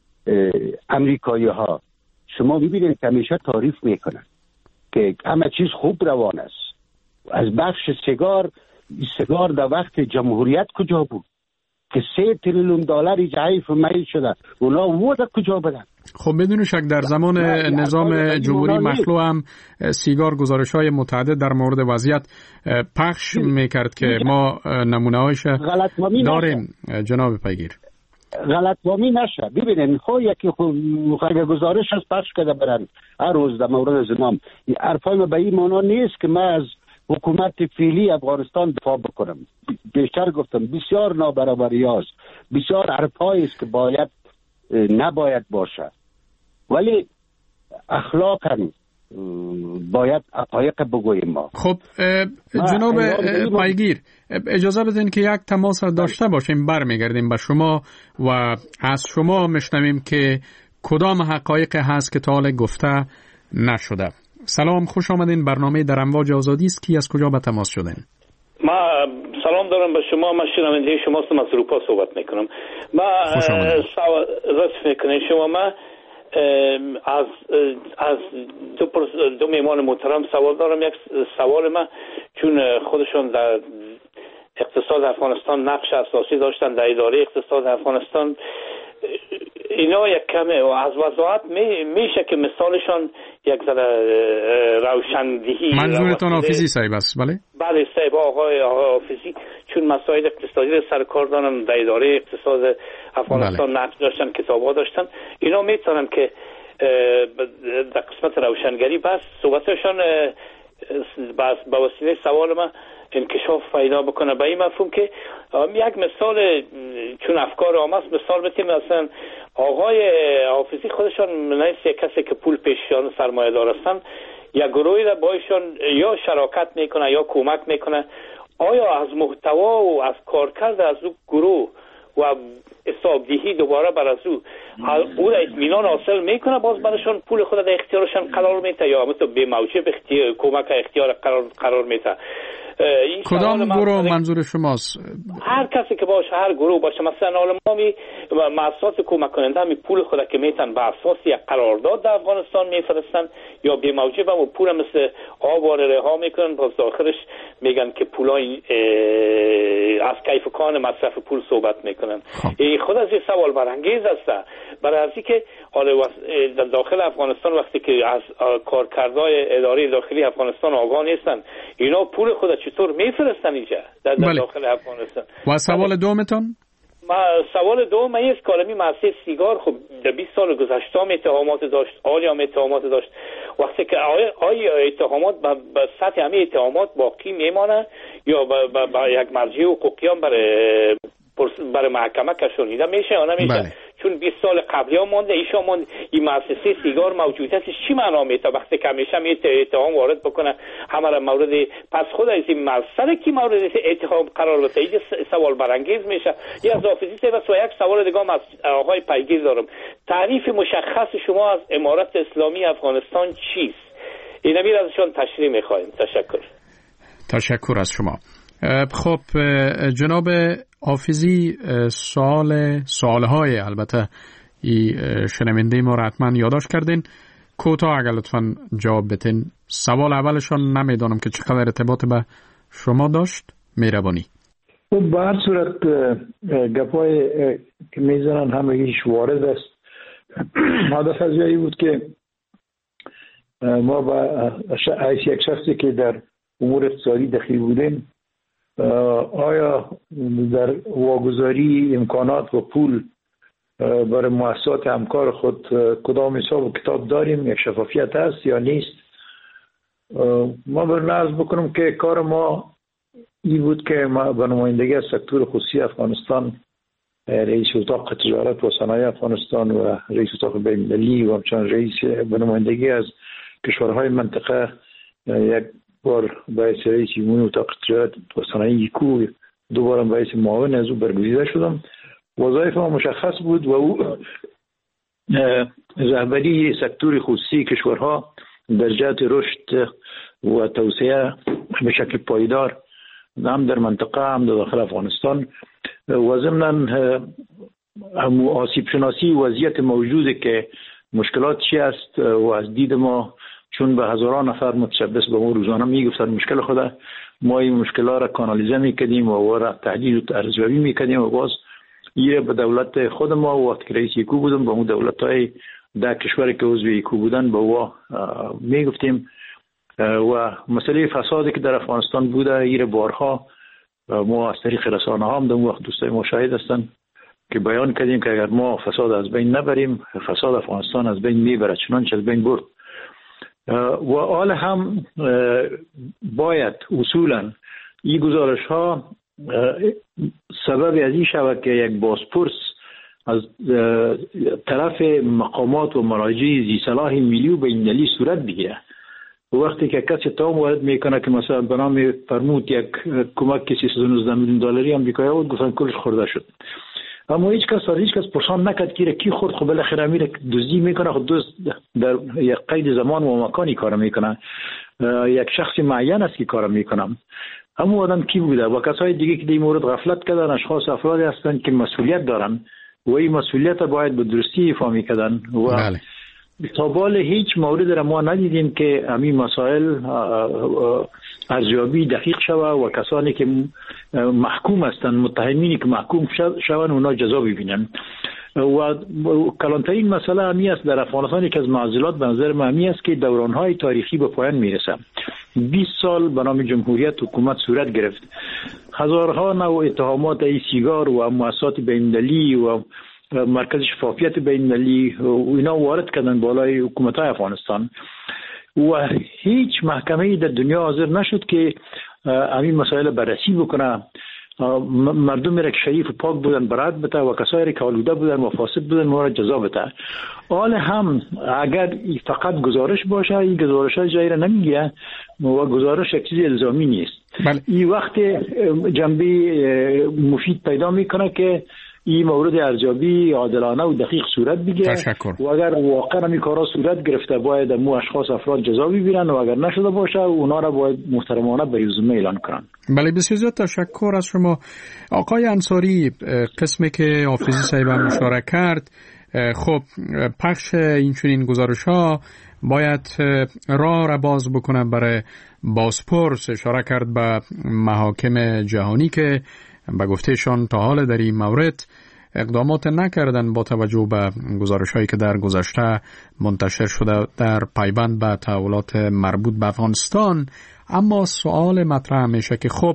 امریکایی ها شما ببینید که همیشه تعریف میکنن که همه چیز خوب روان است. از بخش سیگار در وقت جمهوریت کجا بود که $3 تریلیون ضعیف میل شده؟ اونا وودا کجا بدن؟ خب بدون شک در زمان نظام جمهوری مخلوع هم سیگار گزارش‌های متعدد در مورد وضعیت پخش میکرد که ما نمونه‌هایش داریم. جناب پیگیر غلط‌فهمی نشه. ببینید خب یکی اگه گزارش از پخش کرده برن هر روز در مورد زنام، حرفای ما به این معنا نیست که من از حکومت فعلی افغانستان دفاع بکنم. بیشتر گفتم بسیار نابرابری است، بسیار حرفایی است که نباید باشه، ولی اخلاقاً باید حقایق بگوییم ما. خب جناب پیگیر اجازه بدین که یک تماس داشته باشیم، برمیگردیم به شما و از شما میشنویم که کدام حقایق هست که تا حال گفته نشده. سلام، خوش آمدین. برنامه در امواج آزادی است. کی از کجا به تماس شدین؟ ما سلام دارم به شما. من شنونده شما هستم، از اروپا صحبت میکنم. ما راست میکنین شما. ما از دو میهمان محترم سوال دارم. یک سوال ما چون خودشون در اقتصاد افغانستان نقش اساسی داشتن در اداره اقتصاد افغانستان، اینا یک کمه از وضاحت میشه که مثالشان یک ذره روشندهی. منظورتان حافظی صاحب است؟ بله صاحب، آقای حافظی چون مسائل اقتصادی رو سرکار دارن در اداره اقتصاد افغانستان نقش داشتن، کتاب‌ها داشتن، اینا میتونن که در قسمت روشنگری بس صحبتشان با وسیله سوال من انکشاف پیدا بکنه به این مفهوم که یک مثال چون افکار عام است مثال بتیم. مثلا آقای حافظی خودشان نیست یک کسی که پول پیشیان سرمایه دار هستن، یک گروهی را بایشان یا شراکت میکنه یا کمک میکنه. آیا از محتوا و از کارکرد از او گروه و حسابدهی دوباره بر از او را اطمینان حاصل میکنه، باز برشان پول خود در اختیارشان قرار میده یا مثلا به موجب کمک اختیار قرار میده؟ کدام گروه منظور شماست؟ هر کسی که باشه، هر گروه باشه. مثلا حالا ما مؤسسات کمک کننده می پول خود که میتن به اساس یک قرارداد در افغانستان میفرستن یا بی موجب و پول مثل آواره رها میکنن، باز آخرش میگن که پولای از کیف کان مصرف پول صحبت میکنن. خود از این سوال برانگیز است، برای از اینکه حالا در داخل افغانستان وقتی که از کارکردهای اداره داخلی افغانستان آگاه نیستن، اینا پول خود چطور میفرستن اینجا در داخل افغانستان؟ و سوال دومتون؟ سوال دوم است که علمی مؤسسه سیگار خب در 20 سال گذشته اتهامات داشت، حالا هم اتهامات داشت. وقتی که آیا اتهامات به سطح همه اتهامات باقی میمانه یا با یک مرجع حقوقی هم برای محکمه کشانیده میشه یا نمیشه؟ چون 20 سال قبلی ها مانده، ایشان مانده، این مؤسسه سیگار موجود است، چی معنا میده وقتی که همیشه اتهام وارد بکنه همه را مورد، پس خود از این مسئله کی مورد اتهام قرار بده؟ این سوال برانگیز میشه. یه از حافظی و یک سوال دیگه هم از آقای پیگیر دارم. تعریف مشخص شما از امارت اسلامی افغانستان چیست؟ اینا میره ازشون تشریح میخوایم. تشکر از شما. خب جناب حافظی، سوالهای البته شنونده ما را حتما یادداشت کردین. کوتاه اگر لطفاً جواب بدین. سوال اولشان نمیدانم که چقدر ارتباط به شما داشت. مهربانی. خب به هر صورت گپای که میزنن همگیش وارد است. هدف از جایی بود که ما با یک شخصی که در امور اقتصادی دخیل بودیم، آیا در واگذاری امکانات و پول برای مؤسسات همکار خود کدام حساب و کتاب داریم، یک شفافیت هست یا نیست؟ ما برای عرض بکنم که کار ما این بود که ما به نمایندگی از سکتور خصوصی افغانستان، رئیس اتاق تجارت و صنایع افغانستان و رئیس اتاق بین‌المللی و همچنان رئیس به نمایندگی از کشورهای منطقه، یک بار باعث رئیس ایمون اتاق تجارت و صنایع یکو، دوبارم باعث معاون از او برگزیده شدم. وظایف ما مشخص بود و او رهبری سکتور خصوصی کشورها در جهت رشد و توسعه به شکل پایدار هم در منطقه هم در داخل افغانستان و ضمن آسیب شناسی وضعیت موجوده که مشکلات چی است و از دید ما، چون به هزاران نفر متشبث به ما روزانه میگفتن مشکل خود، ما این مشکلات را کانالیزه میکردیم و را تحلیل و ارزیابی میکردیم و باز یه به دولت خود ما وقتی که رئیس یکو بودم به اون دولت‌های در کشوری که عضو یکو بودن به او میگفتیم و مسئله فسادی که در افغانستان بوده ایره بارها ما از طریق رسانه ها هم در اون وقت دوستای ما شاهد هستن که بیان کردیم که اگر ما فساد از بین نبریم فساد افغانستان از بین میبره، چنانچه از بین برد. و حال هم باید اصولا این گزارش ها سبب از این شود که یک بازپرس از طرف مقامات و مراجع ذی صلاح ملی و بین‌المللی صورت بگیره. وقتی که کسی اتهام وارد میکنه که مثلا به نام فرمود یک کمک 319 میلیون دلاری آمریکایی بود، گفتن کلش خورده شد، اما هیچ کس پرسان نکرد که کی خورد. خب بالاخره میره دزدی میکنه، خب دزد در یک قید زمان و مکانی کار میکنه، یک شخص معین است که کار میکنه. اما آدم کی بوده و کسای دیگه که در این مورد غفلت کردن اشخاص افرادی هستند که مسئولیت دارن و این مسئولیت باید به درستی ایفا میکردن و تا بال هیچ مورد را ما ندیدیم که همین مسائل ارزیابی دقیق شود و کسانی که محکوم هستند، متهمینی که محکوم شوند اونا جزا ببینن. و کلانترین مسئله همی است در افغانستان که از معضلات به نظر من همی است که دورانهای تاریخی به پایان میرسه. 20 سال به نام جمهوریت حکومت صورت گرفت، هزارها نوع اتهامات ای سیگار و مؤسسات بین‌المللی و مرکز شفافیت بین‌المللی و اینا وارد کردن بالای حکومت‌های افغانستان و هیچ محکمه‌ای در دنیا حاضر نشد که همین مسائل بررسی بکنه. مردمی را که شریف و پاک بودن برات بده و کسایی را که آلوده بودن و فاسد بودن ما را جزا بده. حال هم اگر فقط گزارش باشه این گزارش های جایی را نمیگیره و گزارش یک چیز الزامی نیست. این وقت جنبه مفید پیدا میکنه که این مورد ارزیابی عادلانه و دقیق صورت بگیره. تشکر. و اگر واقعا این کارا صورت گرفته باید مو اشخاص افراد جزا بگیرن و اگر نشده باشه اونا را باید محترمانه به رزومه اعلان کنن. بله بسیار زیاد تشکر از شما آقای انصاری. قسمی که حافظی صاحب هم اشاره کرد، خب پخش این چنین گزارش‌ها باید راه را باز بکنه برای بازپرس. اشاره کرد به محاکم جهانی که به گفتهشان تا حال در این مورد اقدامات نکردن با توجه به گزارش‌هایی که در گذشته منتشر شده در پیوند به تحولات مربوط به افغانستان. اما سوال مطرح میشه که خب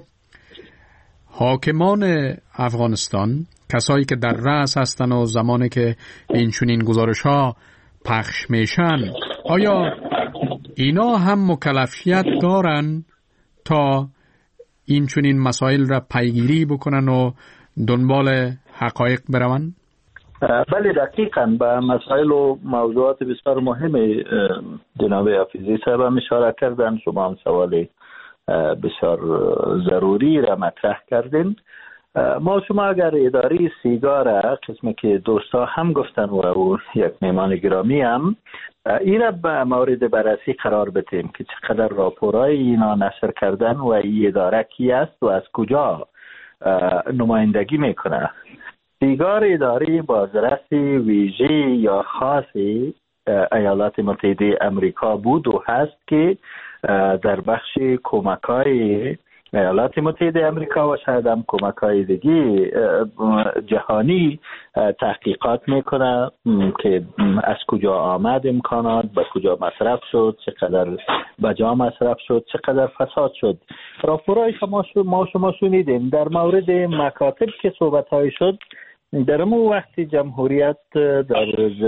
حاکمان افغانستان، کسایی که در رأس هستن و زمانی که این چنین گزارش‌ها پخش میشن، آیا اینا هم مکلفیت دارن تا این چنین مسائل را پیگیری بکنن و دنبال حقایق بروند؟ بله دقیقاً به مسائل و موضوعات بسیار مهم جناب حافظی صاحب هم اشاره کردن. شما هم سوال بسیار ضروری را مطرح کردین. ما شما اگر اداره سیگار قسمی که دوستا هم گفتن و یک مهمان گرامی هم این را به مورد بررسی قرار بدیم که چقدر راپورای اینا نشر کردن و این اداره کی است و از کجا نمایندگی میکنه. سیگار اداره بازرس ویژه یا خاصی ایالات متحده امریکا بود و هست که در بخش کمک‌های ایالات متحده امریکا و شاید هم کمک‌های دیگه جهانی تحقیقات میکنه که از کجا آمد امکانات، به کجا مصرف شد، چقدر بجا مصرف شد، چقدر فساد شد. راپورهای ما شما شنیدیم. در مورد مکاتب که صحبت‌های شد، در اون وقتی جمهوریت در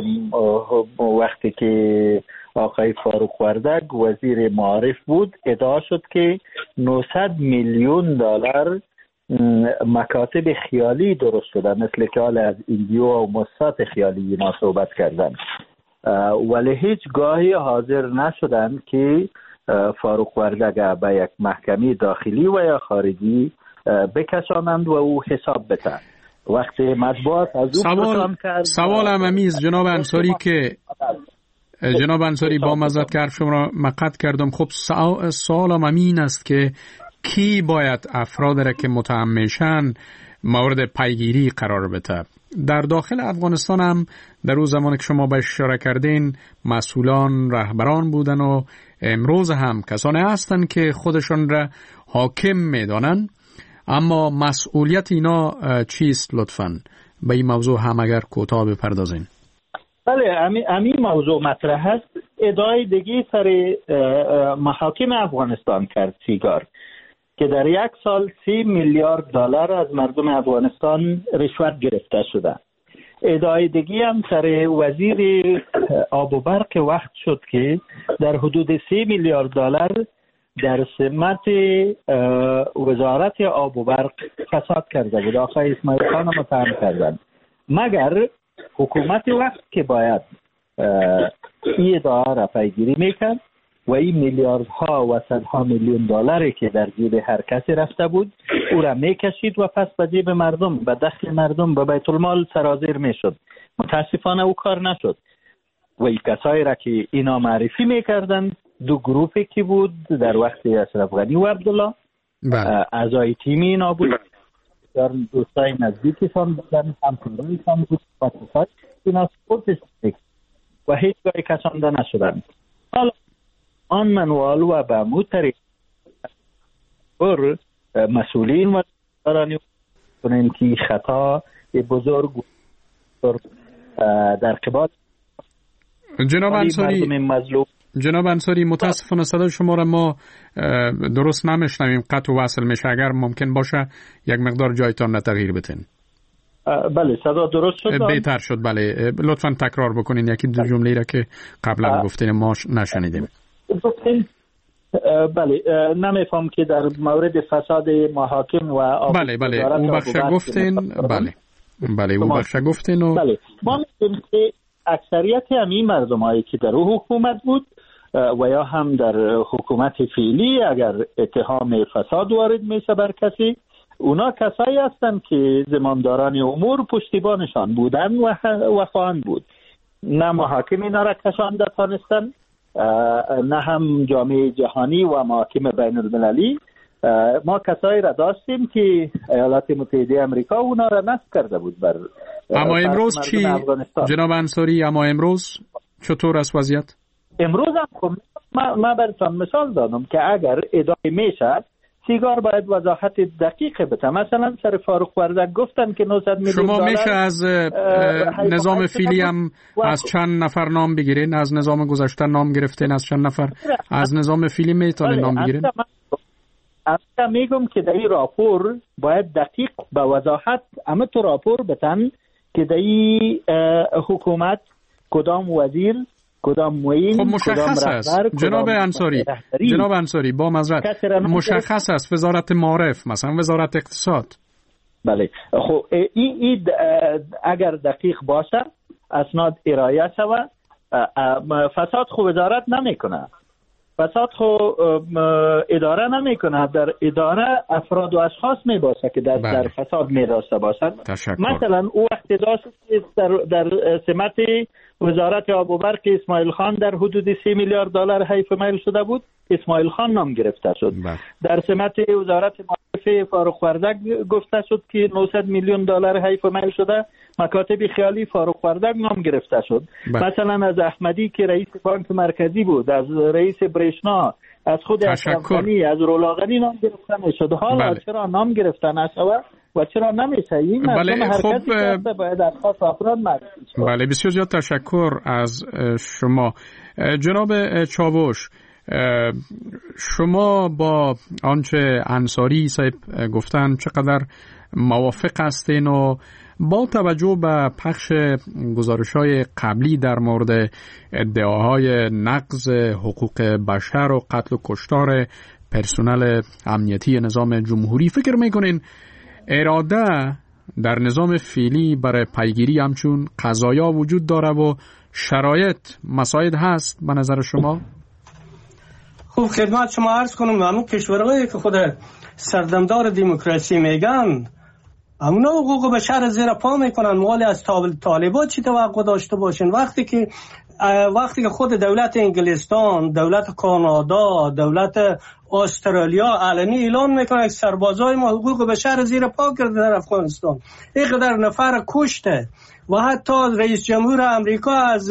وقتی که آقای فاروق وردگ وزیر معارف بود، ادعا شد که 900 میلیون دلار مکاتب خیالی درست شده، مثل که حال از ایندیو و موسات خیالی اینا صحبت کردن، ولی هیچ گاهی حاضر نشدن که فاروق وردگ به یک محکمه داخلی و یا خارجی بکشانند و او حساب بتن. وقتی مطبوعات از او سوال امیز جناب انصاری که جناب انصاری با مزد که شما را مقطع کردم. خب سوالم این است که کی باید افراد را که متهم میشن مورد پیگیری قرار بده؟ در داخل افغانستان هم در اون زمانی که شما به اشاره کردین مسئولان رهبران بودن و امروز هم کسانی هستن که خودشون را حاکم میدانن، اما مسئولیت اینا چیست؟ لطفاً به این موضوع هم اگر کوتاه بپردازین. بله، همین موضوع مطرح هست. ادعای دیگه سر محاکم افغانستان کرد سیگار که در یک سال 30 میلیارد دلار از مردم افغانستان رشوت گرفته شده. ادعای دیگه هم سر وزیر آب و برق وقت شد که در حدود 3 میلیارد دلار در سمت وزارت آب و برق فساد کرده بود. آقای اسماعیل خان متهم کردن. مگر حکومت وقت که باید این ادعا را پیگیری میکرد و این میلیاردها و صدها میلیون دلاری که در جیب هر کسی رفته بود او را میکشید و پس به جیب مردم، به دخل مردم، به بیت المال سرازیر میشد. متاسفانه او کار نشد و این کسایی را که اینا معرفی میکردن دو گروپی که بود در وقت اشرف غنی و عبدالله، اعضای تیم اینا بود، دوستای نزدیکشان بودن، همکارایشان بود و تصاد اینا سپورتش و هیچ گاهی کسانده نشدن. حالا آن منوال و به موتری بر مسئولین و دارانی کنیم که خطا بزرگ در قبال جناب انصاری متاسفانه صدای شما را ما درست نمیشنویم، قطع و وصل میشه. اگر ممکن باشه یک مقدار جایتان تغییر بدین. بله صدا درست شد؟ بهتر شد. بله لطفا تکرار بکنین یکی دو جمله را که قبلا گفتین ما نشنیدیم. بله نمیفهم که در مورد فساد محاکم و بله اون بخش گفتین. بله اون بخش گفتین و بله ما میگیم که اکثریت همین مردمایی که در حکومت بود و یا هم در حکومت فعلی اگر اتهام فساد وارد میشه بر کسی، اونا کسایی هستند که زمامداران امور پشتیبانشان بودن و خواهند بود. نه محاکم اینا را کشانده تانستن، نه هم جامعه جهانی و محاکم بین المللی. ما کسایی را داشتیم که ایالات متحده امریکا اونا را نصب کرده بود بر. اما امروز چی جناب انصاری؟ اما امروز چطور است وضعیت؟ امروز هم ما براتون مثال دادم که اگر ادامه میشه سیگار باید وضاحت دقیق بده. مثلا سر فاروق وردک گفتن که 900 میلیون شما دلار میشه از نظام فعلی هم از چند نفر نام بگیرین؟ از نظام گذشته نام گرفتین از چند نفر؟ از نظام فعلی میتونین نام بگیرین؟ اصلا میگم که در این راپور باید دقیق به وضاحت همه تو راپور بتن که در این حکومت کدام وزیر کدام معین خب مشخص است جناب انصاری با معذرت مشخص است وزارت معارف مثلا وزارت اقتصاد. بله خب این اگر دقیق باشه اسناد ارائه شود فساد خو وزارت نمیکنه، فساد خو اداره نمیکنه. در اداره افراد و اشخاص می باشه که در فساد می داشته باشند. مثلا او وقت داشت در سمت وزارت آب و برق اسماعیل خان در حدود 3 میلیارد دلار حیف میل شده بود، اسماعیل خان نام گرفته شد. در سمت وزارت معارف فاروق وردک گفته شد که 900 میلیون دلار حیف میل شده، مکاتب خیالی فاروق وردک نام گرفته شد. مثلا از احمدی که رئیس بانک مرکزی بود، از رئیس برشنا، از خود اشرف‌غنی، از رولاغنی نام گرفتن شد. حالا چرا نام گرفتن نشود و چرا نمیشه؟ این مردم حرکتی کرده باید اشخاص افراد معرفی شد. بله بسیار زیاد تشکر از شما. جناب چاوش، شما با آنچه انصاری صاحب گفتن چقدر موافق هستین و با توجه به پخش گزارش‌های قبلی در مورد ادعاهای نقض حقوق بشر و قتل و کشتار پرسنل امنیتی نظام جمهوری فکر میکنین اراده در نظام فعلی برای پیگیری همچون قضایا وجود داره و شرایط مساعد هست به نظر شما؟ خوب خدمت شما عرض کنم همون کشورهایی که خود سردمدار دموکراسی میگن همونا حقوق بشر زیر پا میکنن. مال از طالبان چی توقع داشته باشین؟ وقتی که خود دولت انگلستان، دولت کانادا، دولت استرالیا علنی اعلان میکنه که سربازای ما حقوق بشر زیر پا کرده در افغانستان، اینقدر نفر کشته و حتی رئیس جمهور امریکا از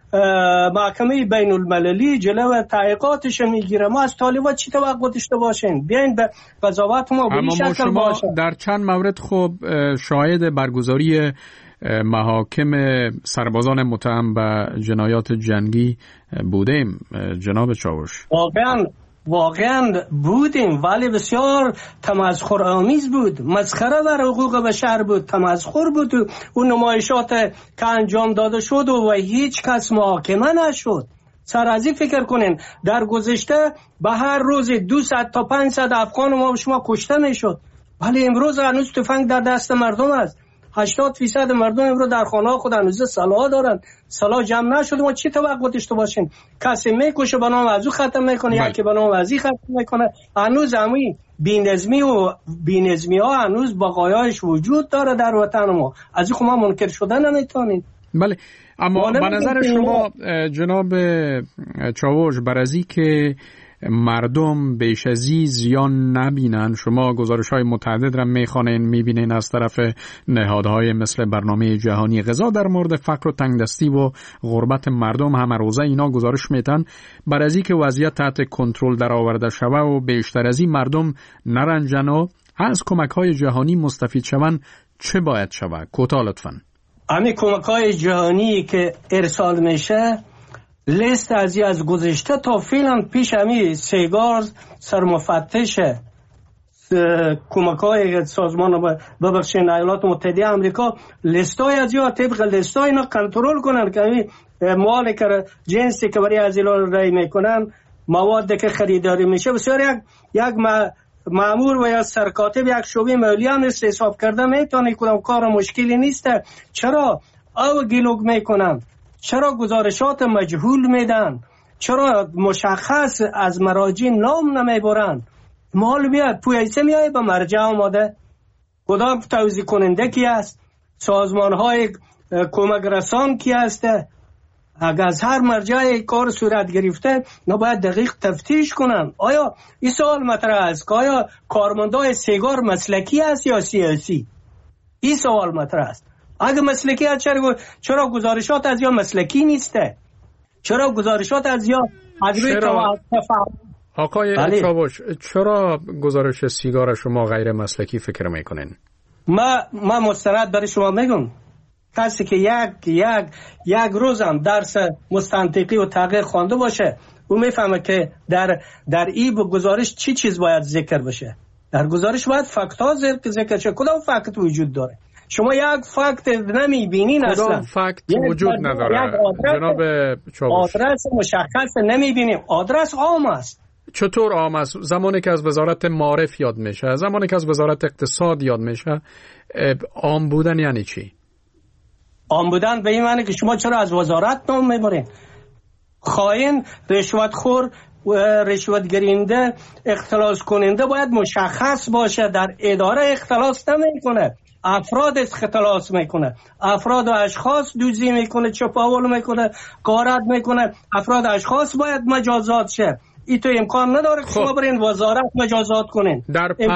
محکمه بین المللی جلو تحقیقاتش میگیره. ما از طالبان چی توقع داشته باشین؟ بیاین به قضاوت ما به شکل باشه. در چند مورد خب شاهد برگزاری محاکم سربازان متهم به جنایات جنگی بودیم جناب چاوش. واقعا بودیم، ولی بسیار تمسخرآمیز بود، مسخره بر حقوق بشر بود، تمسخر بود. اون نمایشات که انجام داده شد و هیچ کس محاکمه نشد. سر از این فکر کنین در گذشته به هر روز 200 تا 500 افغان ما شما کشته میشد، ولی امروز هنوز تفنگ در دست مردم است. 80% مردم امروز در خانه خود هنوز سلاح دارن، سلاح جمع نشده. ما چی توقع داشته باشین؟ کسی میکشه به نام از او ختم میکنه، یکی به نام از این ختم میکنه. هنوز همین بی‌نظمی ها هنوز بقایایش وجود داره در وطن ما. از این ما منکر شده نمیتونیم. بله اما به نظر شما جناب چاوش برازی که مردم بیش از این زیان نبینن، شما گزارش‌های متعدد را میخوانین میبینین از طرف نهادهای مثل برنامه جهانی غذا در مورد فقر و تنگدستی و غربت مردم همه روزه اینا گزارش میتن برای از اینکه وضعیت تحت کنترل در آورده شوه و بیشتر از این مردم نرنجن و از کمک‌های جهانی مستفید شون چه باید شود؟ کوتاه لطفاً. همین کمک‌های جهانی که ارسال میشه لیست از گذشته تا فعلا پیش همی سیگار سرمفتش کمک‌های سازمان ببخشید ایالات متحده آمریکا لیستای از یا طبق لیستای اینا کنترل کنن که همین مال که جنسی که برای از ایران رای میکنن مواد که خریداری میشه بسیار یک مامور و یا سرکاتب یک شعبه مالی هم حساب کرده میتونه کدام کار مشکلی نیست. چرا او گلوگ میکنن؟ چرا گزارشات مجهول میدن؟ چرا مشخص از مراجع نام نمیبرن؟ مال بیاد پویسه میای به مرجع آماده کدام توزیع کننده کی است، سازمان های کمک رسان کی است. اگر از هر مرجع کار صورت گرفته نباید دقیق تفتیش کنن. آیا این سوال مطرح است که آیا کارمندای سیگار مسلکی است یا سیاسی؟ این سوال مطرح است. اگه مسلکی است چرا گزارشات از یا مسلکی نیسته؟ چرا گزارشات از یا آقای چاوش چرا گزارش سیگار شما غیر مسلکی فکر میکنین؟ ما مستند برای شما میگم. کسی که یک روزم درس مستنطقی و تحقیق خوانده باشه او میفهمه که در این گزارش چی چیز باید ذکر بشه. در گزارش باید فکت ها ذکر شه. کدام فکت وجود داره؟ شما یک فکت نمیبینین اصلا. کدام فکت وجود نداره جناب چاوش؟ آدرس مشخص نمیبینیم. آدرس عام است. چطور عام است؟ زمانی که از وزارت معارف یاد میشه، زمانی که از وزارت اقتصاد یاد میشه، عام بودن یعنی چی؟ عام بودن به این معنی که شما چرا از وزارت نام میبرین؟ خائن، رشوتخور، رشوت گیرنده، اختلاس کننده باید مشخص باشه. در اداره اختلاس نمیکنه، افراد اختلاس میکنه، افراد و اشخاص دوزی میکنه، چپاول میکنه، غارت میکنه. افراد و اشخاص باید مجازات شه. این تو امکان نداره که شما برین وزارت مجازات کنین.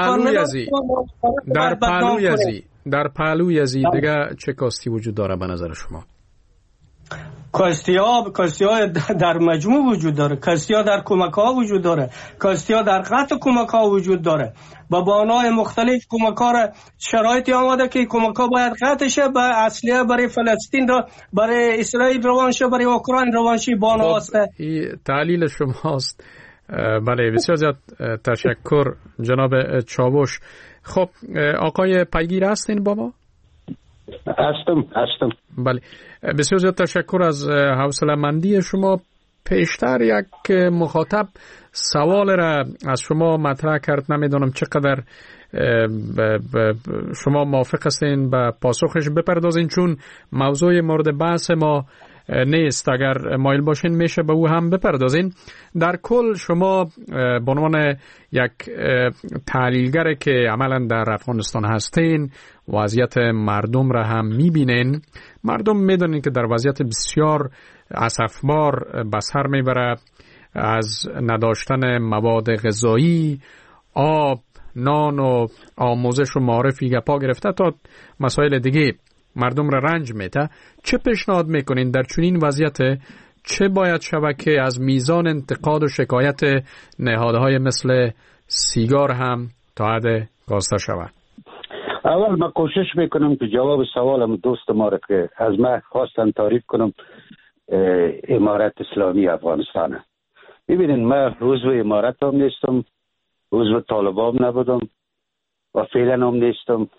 در پهلوی یزی دیگه چه کاستی وجود داره به نظر شما؟ کاستی ها در مجموع وجود داره، کاستی ها در کمک ها وجود داره، کاستی ها در قطع کمک ها وجود داره. با بانای مختلف کمک ها را شرایطی آماده که کمک ها باید قطع شه، به اصلیه برای فلسطین را، برای اسرائیل روان شه، برای اوکراین روان شه. بانا هسته. این تعلیل شماست. بله بسیار زیاد تشکر جناب چاوش. خب آقای پیگیر هستین با ما؟ هستم. بله بسیار زیاد تشکر از حوصله‌مندی شما. پیشتر یک مخاطب سوال را از شما مطرح کرد، نمیدونم چقدر شما موافق هستین به پاسخش بپردازین، چون موضوع مورد بحث ما نیست. اگر مایل باشین میشه به او هم بپردازین. در کل شما به عنوان یک تحلیلگر که عملا در افغانستان هستین، وضعیت مردم را هم میبینین. مردم میدونین که در وضعیت بسیار اسفبار به سر میبره، از نداشتن مواد غذایی، آب، نان و آموزش و معرفی گپا گرفته تا مسائل دیگه مردم را رنج میده. چه پیشنهاد میکنین در چنین وضعیت؟ چه باید شود که از میزان انتقاد و شکایت نهادهای مثل سیگار هم تا حد کاسته شود؟ اول من کوشش میکنم که جواب سوالم دوست ما را که از من خواستن تعریف کنم امارت اسلامی افغانستان. ببینین من عضو امارت هم نیستم، عضو طالبان نبودم و فعلا هم نیستم.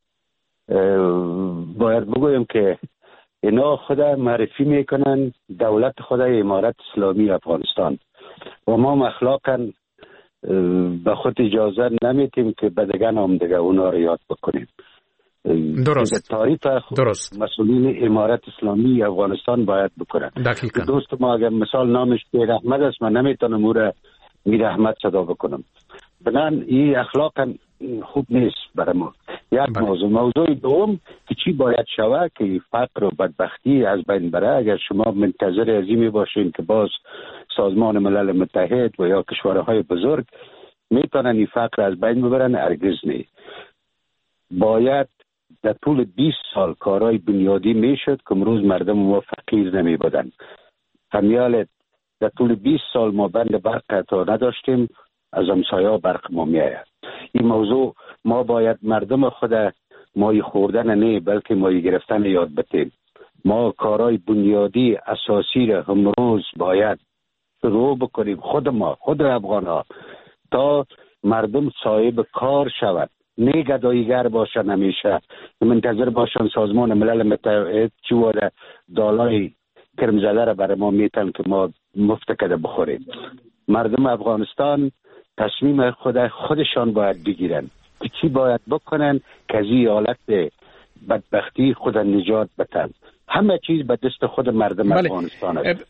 باید بگویم که اینا خدا معرفی میکنن دولت خدا امارت اسلامی افغانستان و ما مخلاقا به خود اجازه نمیتیم که به دیگه نام دیگه اونا رو یاد بکنیم. درست. مسئولین امارت اسلامی افغانستان باید بکنن. دقیقاً. دوست ما اگر مثال نامش میر احمد است، من نمیتونم او را میر احمد صدا بکنم. بنان این اخلاقا خوب نیست برای ما. یک موضوع دوم که چی باید شود که فقر و بدبختی از بین بره. اگر شما منتظر عظیمی باشین که باز سازمان ملل متحد و یا کشورهای بزرگ میتونن این فقر از بین ببرن، هرگز نیست. باید در طول 20 سال کارهای بنیادی میشد که امروز مردم ما فقیر نمی بودن. همیال در طول 20 سال ما بند برق قطع نداشتیم، از همسایه برق ما میآید. این موضوع ما باید مردم خود مای خوردن نه بلکه مای گرفتن یاد بتیم. ما کارهای بنیادی اساسی را امروز باید شروع بکنیم، خود افغان ها، تا مردم صاحب کار شود، نه گداییگر باشن، همیشه منتظر باشن سازمان ملل متحد چوار دالای کرمزده را برای ما میتن که ما مفتکده بخوریم. مردم افغانستان تصمیم خودشان باید بگیرن که چی باید بکنن که از این حالت بدبختی خود نجات بتن. همه چیز به دست خود مردم افغانستان است.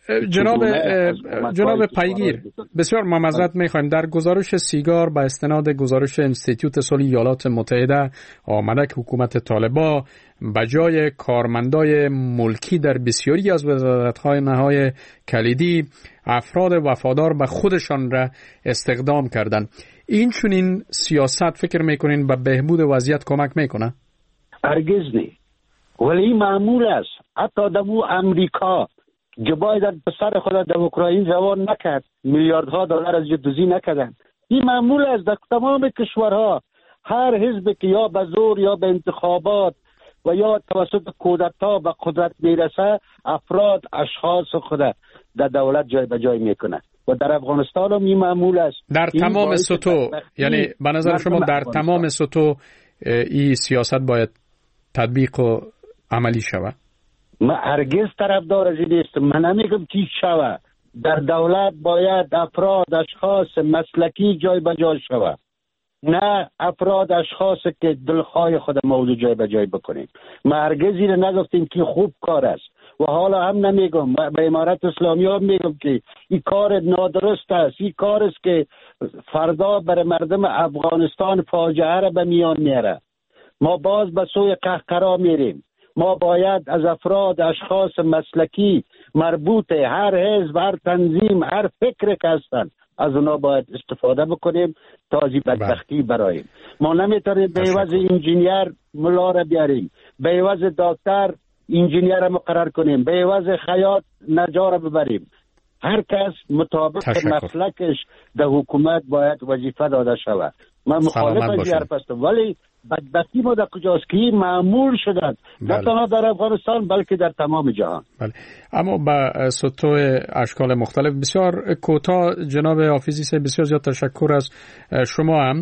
جناب پیگیر، بسیار معذرت میخوایم. در گزارش سیگار به استناد گزارش انستیتوت صلح ایالات متحده آمده که حکومت طالبان به جای کارمندای ملکی در بسیاری از وزارت‌های نهایی کلیدی افراد وفادار به خودشان را استخدام کردند. این چنین سیاست فکر میکنین به بهبود وضعیت کمک میکنه؟ هرگز نه. ولی این معمول است. حتی در امریکا که باید پسر خود در اوکراین زوان نکرد، میلیاردها دلار از جدوزی نکردن. این معمول است در تمام کشورها. هر حزب که یا به زور یا به انتخابات و یا توسط کودتا به قدرت میرسه، افراد اشخاص خود در دولت جای به جای میکنه و در افغانستان هم این معمول است. در تمام سطوح، یعنی به نظر شما در تمام سطوح این سیاست باید تطبیق و عملی شود؟ من هرگز طرفدار از این نیستم. من نمیگم چی شود. در دولت باید افراد اشخاص مسلکی جای به جای شود، نه افراد اشخاص که دلخواه خود موضوع جای به جای بکنیم. ما هرگز این نگفتیم که خوب کار است و حالا هم نمیگم. به امارت اسلامی هم میگم که این کار نادرست است. این کار است که فردا برای مردم افغانستان فاجعه را به میان میاره. ما باز به سوی قهقرا میریم. ما باید از افراد اشخاص مسلکی مربوط هر حزب، هر تنظیم، هر فکر که هستند، از اونا باید استفاده بکنیم تا از بدبختی براییم. ما نمیتونیم به عوض انجینیر ملا را بیاریم، به عوض دکتر انجینیر را مقرر کنیم، به عوض خیاط نجار را ببریم. هر کس مطابق مسلکش در حکومت باید وظیفه داده شود. من مخالف از حرف هستم، ولی بدبختی ما در کجاست که معمول شدن، نه تنها در افغانستان بلکه در تمام جهان. بله. اما با سطوح اشکال مختلف. بسیار کوتاه جناب حافظی، بسیار زیاد تشکر از شما. هم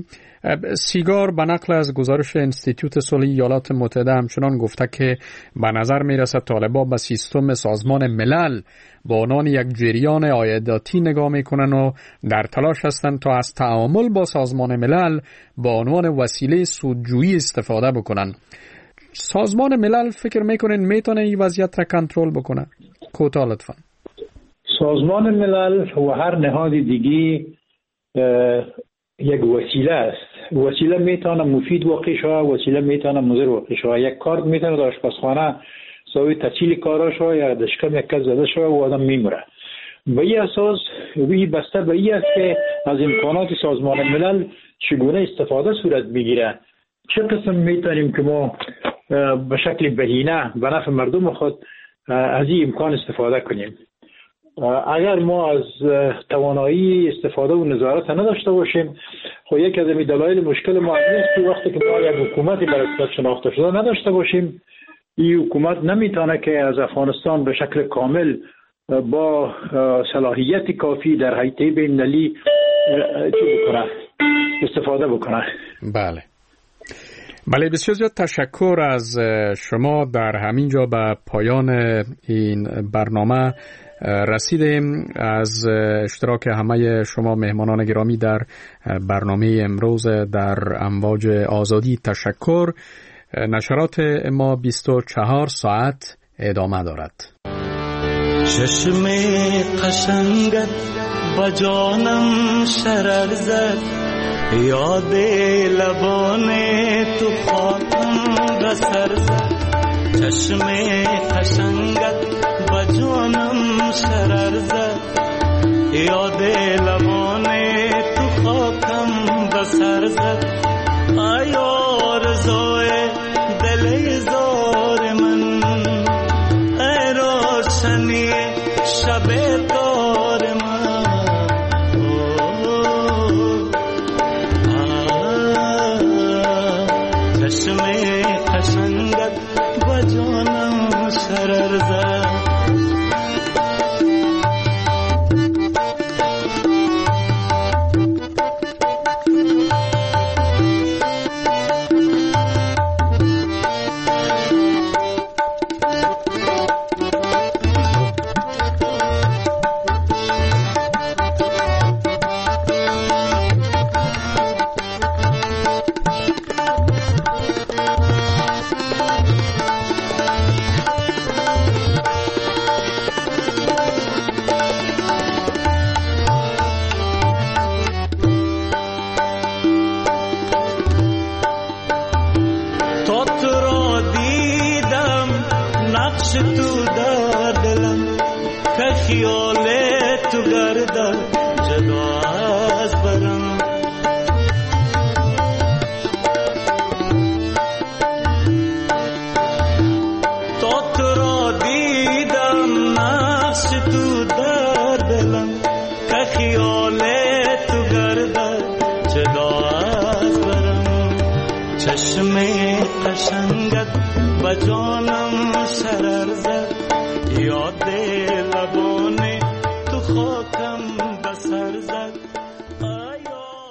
سیگار به نقل از گزارش انستیتوت صلح ایالات متحده همچنان گفته که به نظر میرسد طالبان به سیستم سازمان ملل با عنوان یک جریان عایداتی نگاه میکنن و در تلاش هستند تا از تعامل با سازمان ملل با عنوان وسیله سودجویی استفاده بکنن. سازمان ملل فکر میکنین میتونه این وضعیت را کنترل بکنه؟ کوتاه لطفا. سازمان ملل و هر نهاد دیگی یک وسیله است. وسیله میتونه مفید واقع شود، وسیله میتونه مضر واقع شود. یک کارت میتونه در آشپزخانه سوی تحصیل کاراش یا در شکم یک کس زده شود و آدم میموره. به این اساس این بسته به این است که از امکانات سازمان ملل چگونه استفاده صورت میگیره، چه قسم میتونیم که ما به شکل بهینه به نفع مردم خود از این امکان استفاده کنیم. اگر ما از توانایی استفاده و نظارت نداشته باشیم، خب یک از دلایل مشکل ما است که وقتی که ما یک حکومتی برای شناخته شده نداشته باشیم، این حکومت نمیتونه که از افغانستان به شکل کامل با صلاحیت کافی در هیئت بین‌المللی استفاده بکنه. بله بسیار زیاد تشکر از شما. در همین جا به پایان این برنامه رسیدیم. از اشتراک همه شما مهمانان گرامی در برنامه امروز در امواج آزادی تشکر. نشرات ما 24 ساعت ادامه دارد. چشم قشنگت با جانم شرر زد، یاد لبان تو خاکم به سر زد. چشم قشنگت با جانم شرر زد، یاد لبان تو خاکم به سر زد. آیا رضای دل زار من، ای روشنی شب تار من. چشم قشنگت با جانم شرر زد. تو در دلم که خیال تو گردد